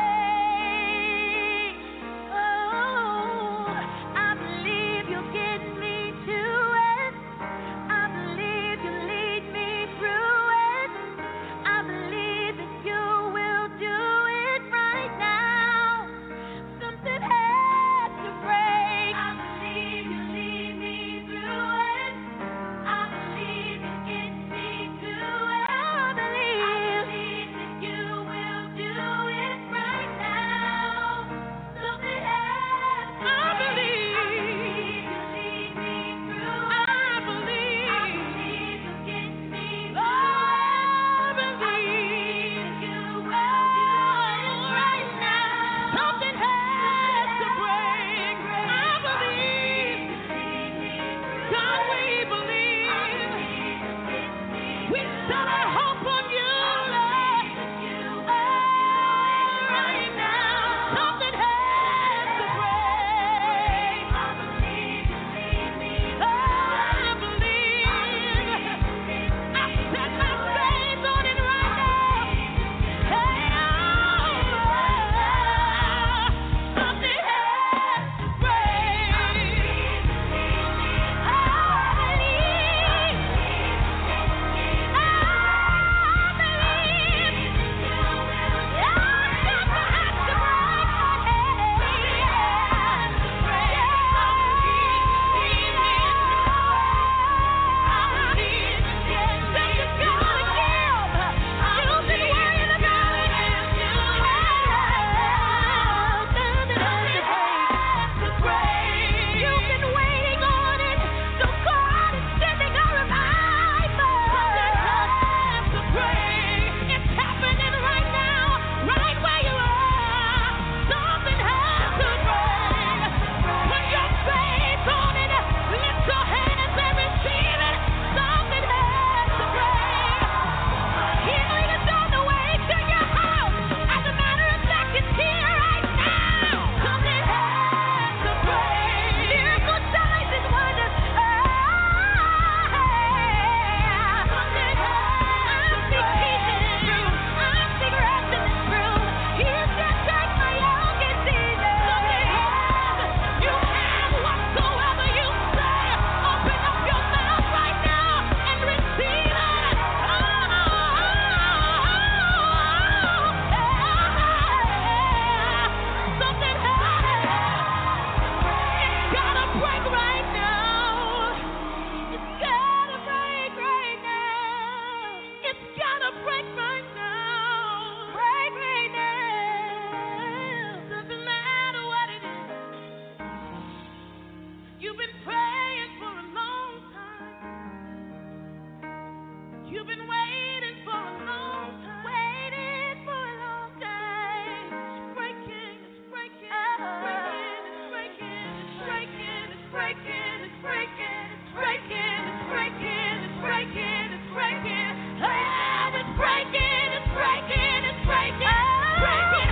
You've been waiting for a long time. Waiting for a long time. It's breaking, it's breaking, it's breaking, it's breaking, it's breaking, it's breaking, it's breaking, it's breaking, it's breaking, it's breaking, it's breaking. Oh, it's breaking, it's breaking, it's breaking, it's breaking.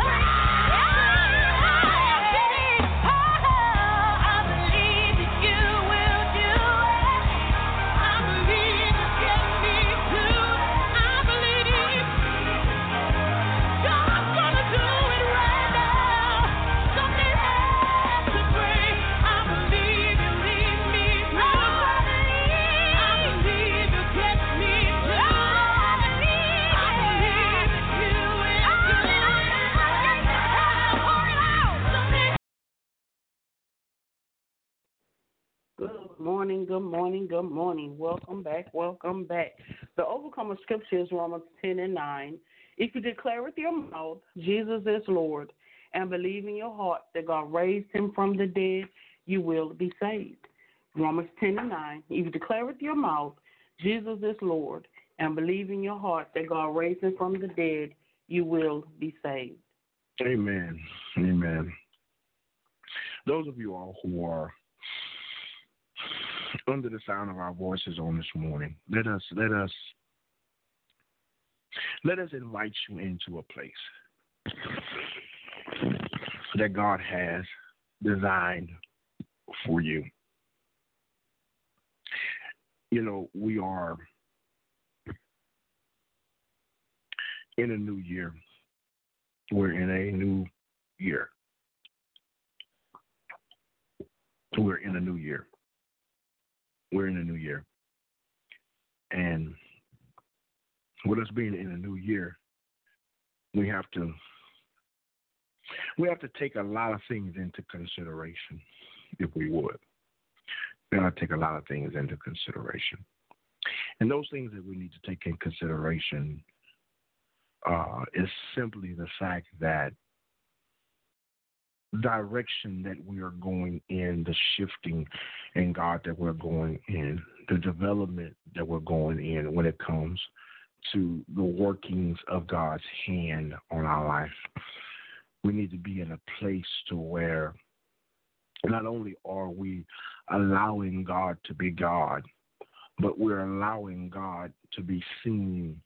Good morning, good morning, good morning. Welcome back, welcome back. The overcomer scripture is Romans ten and nine. If you declare with your mouth Jesus is Lord and believe in your heart that God raised him from the dead, you will be saved. Romans ten and nine. If you declare with your mouth Jesus is Lord and believe in your heart that God raised him from the dead, you will be saved. Amen. Amen. Those of you all who are under the sound of our voices on this morning, let us let us let us invite you into a place that God has designed for you. You know, we are in a new year. We're in a new year. We're in a new year. We're in a new year. And with us being in a new year, we have to we have to take a lot of things into consideration, if we would. We have to take a lot of things into consideration. And those things that we need to take in consideration uh, is simply the fact that direction that we are going in, the shifting in God that we're going in, the development that we're going in when it comes to the workings of God's hand on our life. We need to be in a place to where not only are we allowing God to be God, but we're allowing God to be seen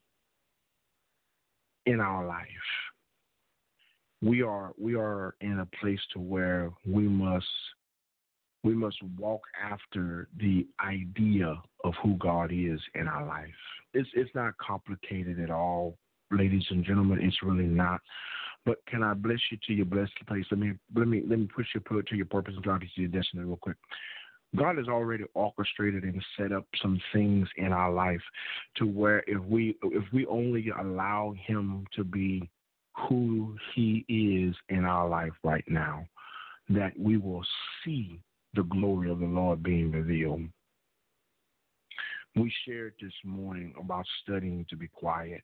in our life. We are we are in a place to where we must we must walk after the idea of who God is in our life. It's it's not complicated at all, ladies and gentlemen. It's really not. But can I bless you to your blessed place? Let me let me let me push you to your purpose and drive you to your destiny real quick. God has already orchestrated and set up some things in our life to where if we if we only allow him to be who he is in our life right now, that we will see the glory of the Lord being revealed. We shared this morning about studying to be quiet.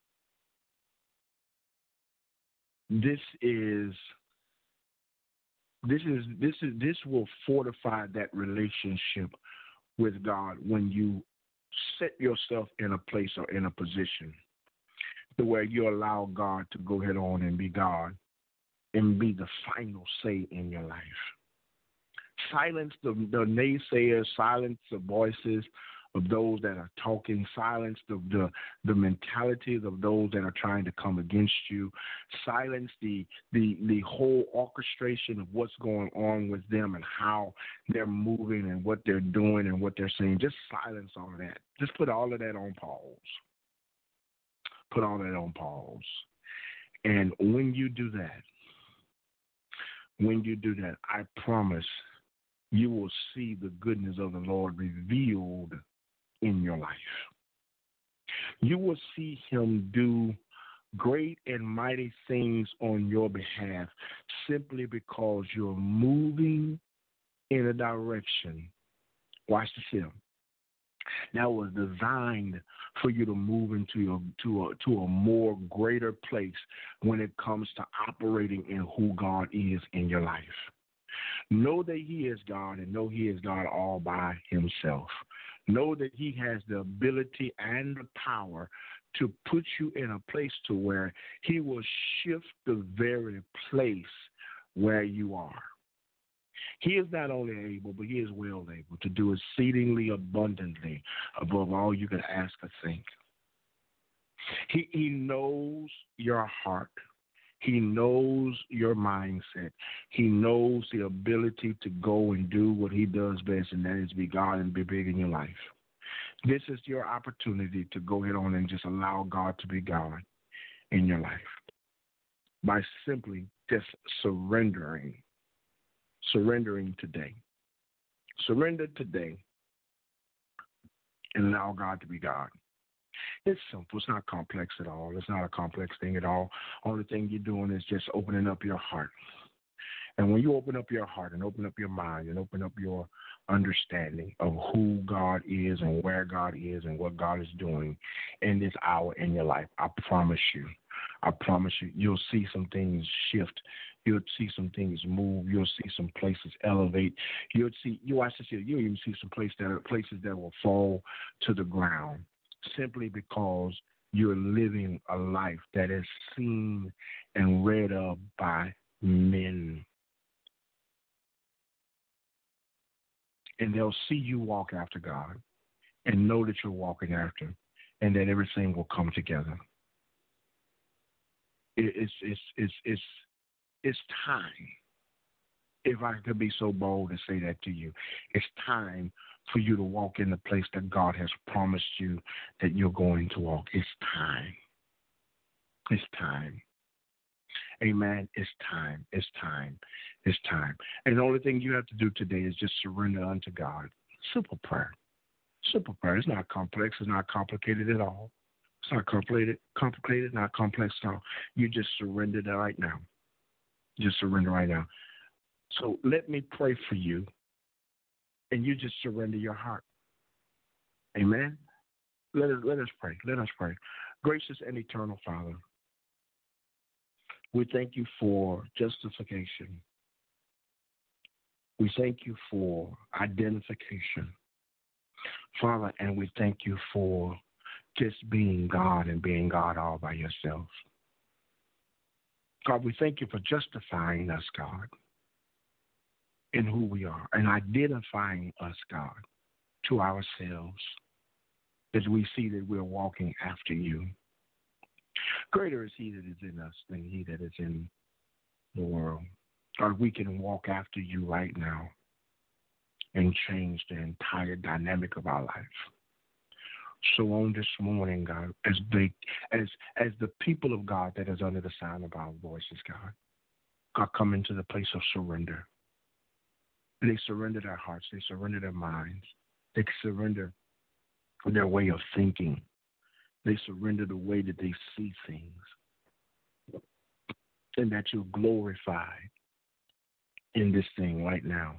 This is this is this is this will fortify that relationship with God when you set yourself in a place or in a position to where you allow God to go ahead on and be God and be the final say in your life. Silence the, the naysayers, silence the voices of those that are talking, silence the, the the mentalities of those that are trying to come against you, silence the the the whole orchestration of what's going on with them and how they're moving and what they're doing and what they're saying. Just silence all of that. Just put all of that on pause. Put all that on pause. And when you do that, when you do that, I promise you will see the goodness of the Lord revealed in your life. You will see him do great and mighty things on your behalf simply because you're moving in a direction. Watch this here. That was designed for you to move into a, to a to a more greater place when it comes to operating in who God is in your life. Know that he is God and know he is God all by himself. Know that he has the ability and the power to put you in a place to where he will shift the very place where you are. He is not only able, but he is well able to do exceedingly abundantly above all you can ask or think. He, he knows your heart. He knows your mindset. He knows the ability to go and do what he does best, and that is be God and be big in your life. This is your opportunity to go ahead on and just allow God to be God in your life by simply just surrendering. Surrendering today. Surrender today and allow God to be God. It's simple. It's not complex at all. It's not a complex thing at all. Only thing you're doing is just opening up your heart. And when you open up your heart and open up your mind and open up your understanding of who God is and where God is and what God is doing in this hour in your life, I promise you, I promise you, you'll see some things shift. You'll see some things move. You'll see some places elevate. You'll see, you watch this here, you'll even see some places that are places that will fall to the ground simply because you're living a life that is seen and read of by men. And they'll see you walk after God and know that you're walking after him and that everything will come together. It, it's, it's, it's, it's, it's time. If I could be so bold to say that to you, it's time for you to walk in the place that God has promised you that you're going to walk. It's time. It's time. Amen. It's time. It's time. It's time. And the only thing you have to do today is just surrender unto God. Simple prayer. Simple prayer. It's not complex. It's not complicated at all. It's not complicated, complicated, not complex at all. You just surrender that right now. Just surrender right now. So let me pray for you, and you just surrender your heart. Amen. Let us let us pray. Let us pray. Gracious and eternal Father, we thank you for justification. We thank you for identification, Father, and we thank you for just being God and being God all by yourself. God, we thank you for justifying us, God, in who we are and identifying us, God, to ourselves as we see that we're walking after you. Greater is he that is in us than he that is in the world. God, we can walk after you right now and change the entire dynamic of our life. So on this morning, God, as they, as as the people of God that is under the sound of our voices, God, God, come into the place of surrender. They surrender their hearts. They surrender their minds. They surrender their way of thinking. They surrender the way that they see things. And that you're glorified in this thing right now.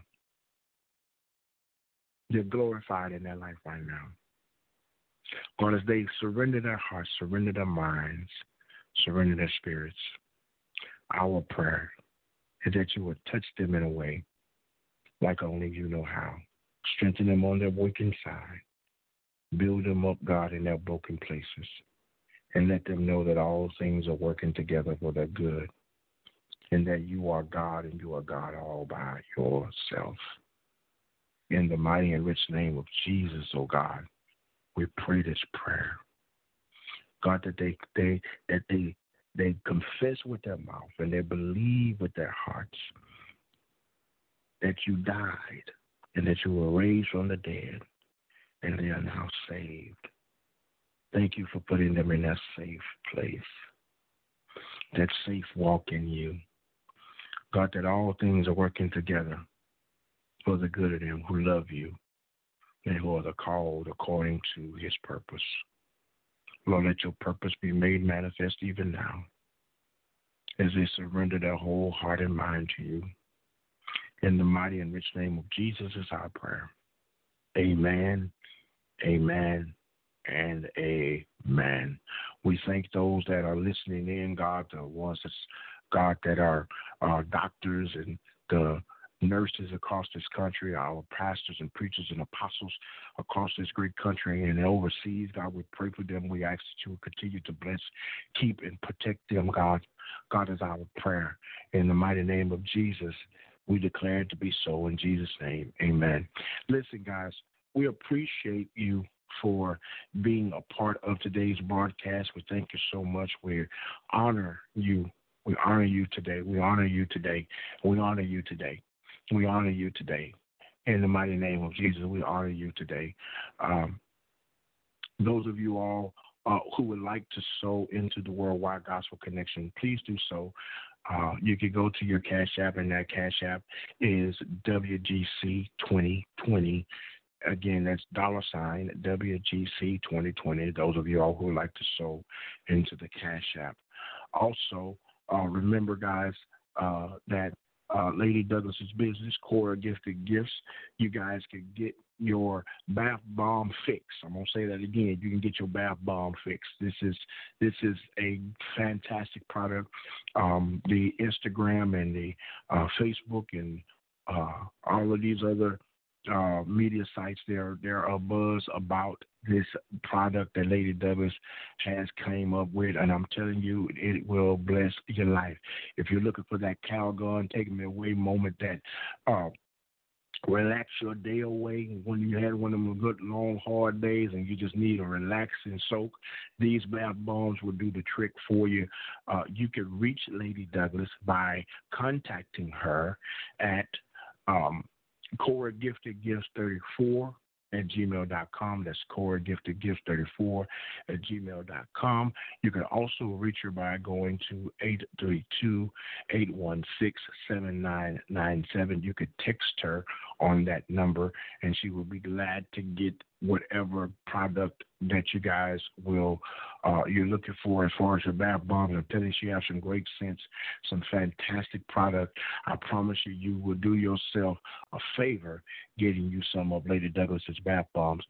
They're glorified in their life right now. God, as they surrender their hearts, surrender their minds, surrender their spirits, our prayer is that you would touch them in a way like only you know how. Strengthen them on their weakened side. Build them up, God, in their broken places. And let them know that all things are working together for their good. And that you are God and you are God all by yourself. In the mighty and rich name of Jesus, oh God, we pray this prayer. God, that they they that they they confess with their mouth and they believe with their hearts that you died and that you were raised from the dead and they are now saved. Thank you for putting them in that safe place, that safe walk in you. God, that all things are working together for the good of them who love you and who are called according to his purpose. Lord, let your purpose be made manifest even now as they surrender their whole heart and mind to you. In the mighty and rich name of Jesus is our prayer. Amen, amen, and amen. We thank those that are listening in, God, the ones that's, God, that are uh, doctors and the nurses across this country, our pastors and preachers and apostles across this great country and overseas. God, we pray for them. We ask that you will continue to bless, keep, and protect them, God. God is our prayer. In the mighty name of Jesus, we declare it to be so. In Jesus' name, amen. Listen, guys, we appreciate you for being a part of today's broadcast. We thank you so much. We honor you. We honor you today. We honor you today. We honor you today. We honor you today. In the mighty name of Jesus, we honor you today. Um, those of you all uh, who would like to sow into the Worldwide Gospel Connection, please do so. Uh, you can go to your Cash App, and that Cash App is W G C twenty twenty. Again, that's dollar sign W G C twenty twenty. Those of you all who would like to sow into the Cash App. Also, uh, remember, guys, uh, that uh, Lady Douglas's business, Cora Gifted Gifts, you guys can get your bath bomb fix. I'm gonna say that again. You can get your bath bomb fix. This is this is a fantastic product. Um, the Instagram and the uh, Facebook and uh, all of these other uh, media sites, there there are a buzz about this product that Lady Douglas has came up with, and I'm telling you, it will bless your life. If you're looking for that Calgon, take me away moment that uh, relax your day away when you had one of them good, long, hard days and you just need a relaxing soak, these bath bombs will do the trick for you. Uh, you can reach Lady Douglas by contacting her at um, Cora Gifted Gifts thirty-four at gmail dot com. That's Cora Gifted Gifts thirty-four at gmail dot com. You can also reach her by going to eight three two, eight one six, seven nine nine seven. You could text her on that number, and she will be glad to get whatever product that you guys will uh, you're looking for as far as your bath bombs. I'm telling you, she has some great scents, some fantastic product. I promise you, you will do yourself a favor getting you some of Lady Douglas's bath bombs.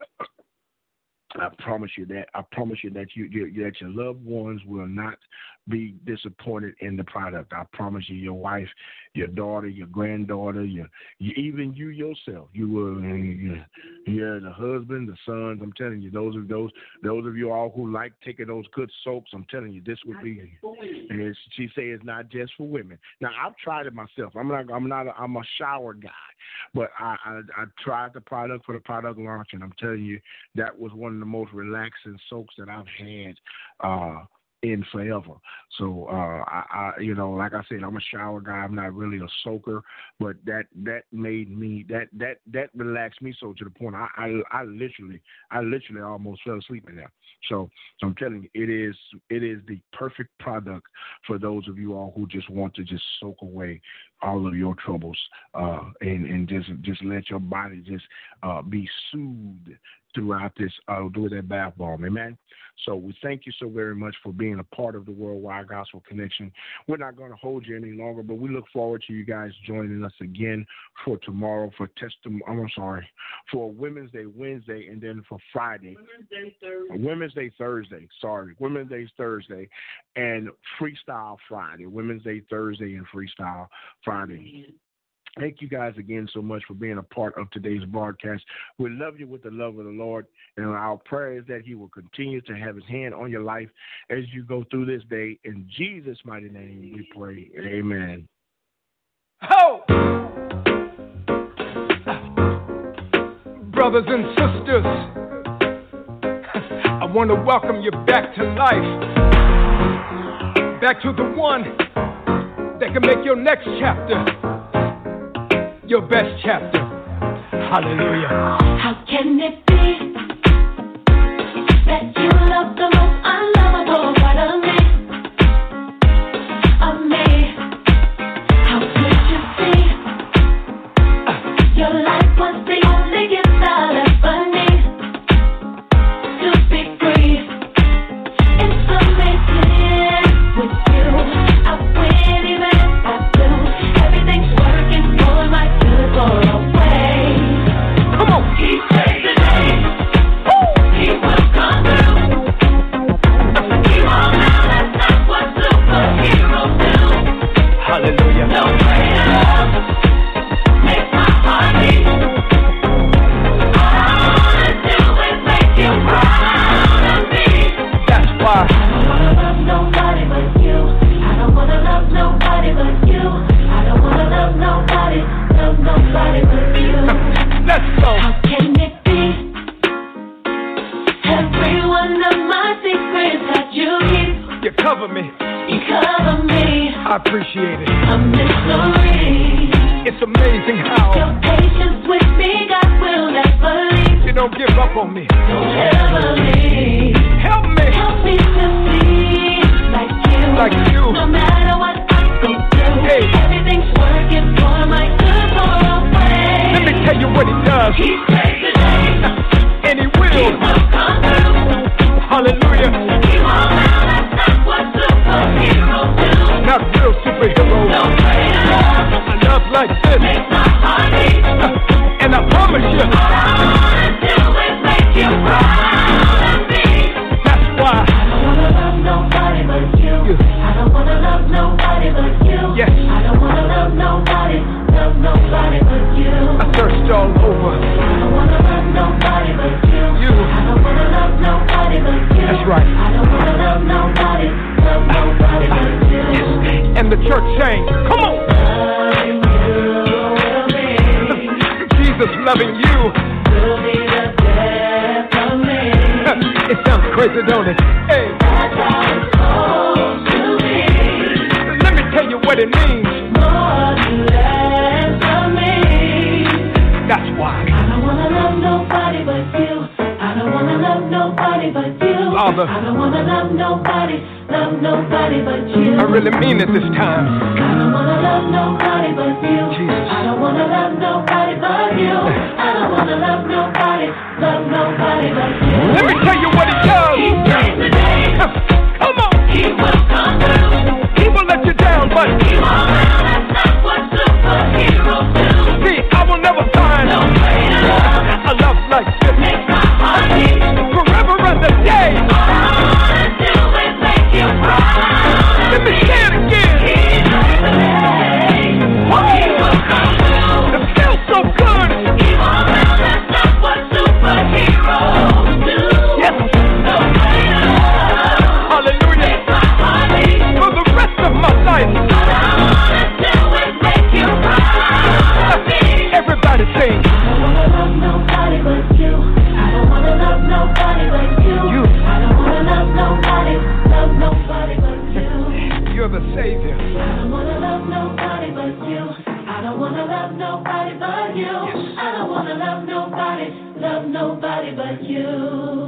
I promise you that. I promise you that you, you that your loved ones will not be disappointed in the product. I promise you, your wife, your daughter, your granddaughter, your, you, even you yourself, you will. You, yeah, the husband, the sons. I'm telling you, those of those those of you all who like taking those good soaps. I'm telling you, this would be. And she say it's not just for women. Now I've tried it myself. I'm not. I'm not. A, I'm a shower guy, but I, I I tried the product for the product launch, and I'm telling you, that was one of the most relaxing soaps that I've had uh, in forever. So, uh, I, I, you know, like I said, I'm a shower guy. I'm not really a soaker, but that that made me that that that relaxed me so to the point I I, I literally I literally almost fell asleep in there. So, so I'm telling you, it is it is the perfect product for those of you all who just want to just soak away all of your troubles uh, and and just just let your body just uh, be soothed throughout this, uh, through that bath bomb. Amen. So we thank you so very much for being a part of the Worldwide Gospel Connection. We're not going to hold you any longer, but we look forward to you guys joining us again for tomorrow for testimony. I'm sorry, for Women's Day Wednesday, and then for Friday. Women's Day Thursday. Women's Day Thursday. Sorry, Women's Day Thursday, and Freestyle Friday. Women's Day Thursday and Freestyle Friday. Thank you guys again so much for being a part of today's broadcast. We love you with the love of the Lord, and our prayer is that he will continue to have his hand on your life as you go through this day. In Jesus' mighty name we pray. Amen. Ho! Brothers and sisters, I want to welcome you back to life, back to the one that can make your next chapter your best chapter. Hallelujah. How can it be that you love the most unlovable part of me? Of me? How could you see your life was the only gift I'll ever need to be free? It's amazing with you. I win even if I lose. Everything's working for my good for a way. Come on, keep praising. cover me. You cover me. I appreciate it. A mystery. It's amazing how your patience with me, God will never leave. You don't give up on me. Don't ever leave. Help me. Help me to see like you. Like you. No matter what I go through, hey. everything's working for my good for a way. Let me tell you what he does. He saves the day. And he will. He will come through. Hallelujah. He won't allow, that's not what superheroes do. Not real superheroes. No greater love. A love like this makes my heart beat. Uh, and I promise you, all I wanna do is make you proud of me. That's why I don't wanna love nobody but you. you. I don't wanna love nobody but you. Yes. I don't wanna love nobody, love nobody but you. I searched all over. I don't wanna love nobody but you. You. I don't wanna love nobody but you. That's right. I don't wanna love nobody, love nobody but you. And the church sang, come on. Loving you will be. Jesus loving you will be the death of me. It sounds crazy, don't it? Hey. That's how it's supposed to be. Let me tell you what it means. More than less of me. That's why I don't wanna love nobody but you. I don't wanna love nobody but you. Father, I don't wanna love nobody, love nobody but you. I really mean it this time. I don't wanna love nobody but you. Jesus. I don't wanna love nobody but you. I don't wanna love nobody, love nobody but you. Let me tell you what he does. He saves the day. Come on. He will come through. He will let you down, but he won't allow, that's not what superheroes do. See, I will never find no greater love. A love like this makes my heart beat. Forever and a day. All I wanna do is make you proud. Let me say it again. He saves the day. He will come through. It feels so good. He won't allow, that's not what superheroes do. Yes. No greater love. Hallelujah. Makes my heart beat. For the rest of my life. All I wanna do is make you proud of me. Everybody sing. I don't wanna love nobody but you. I don't wanna love nobody but you. You. I don't wanna love nobody, love nobody but you. You're the Savior. I don't wanna love nobody but you. I don't wanna love nobody but you. Yes. I don't wanna love nobody, love nobody but you.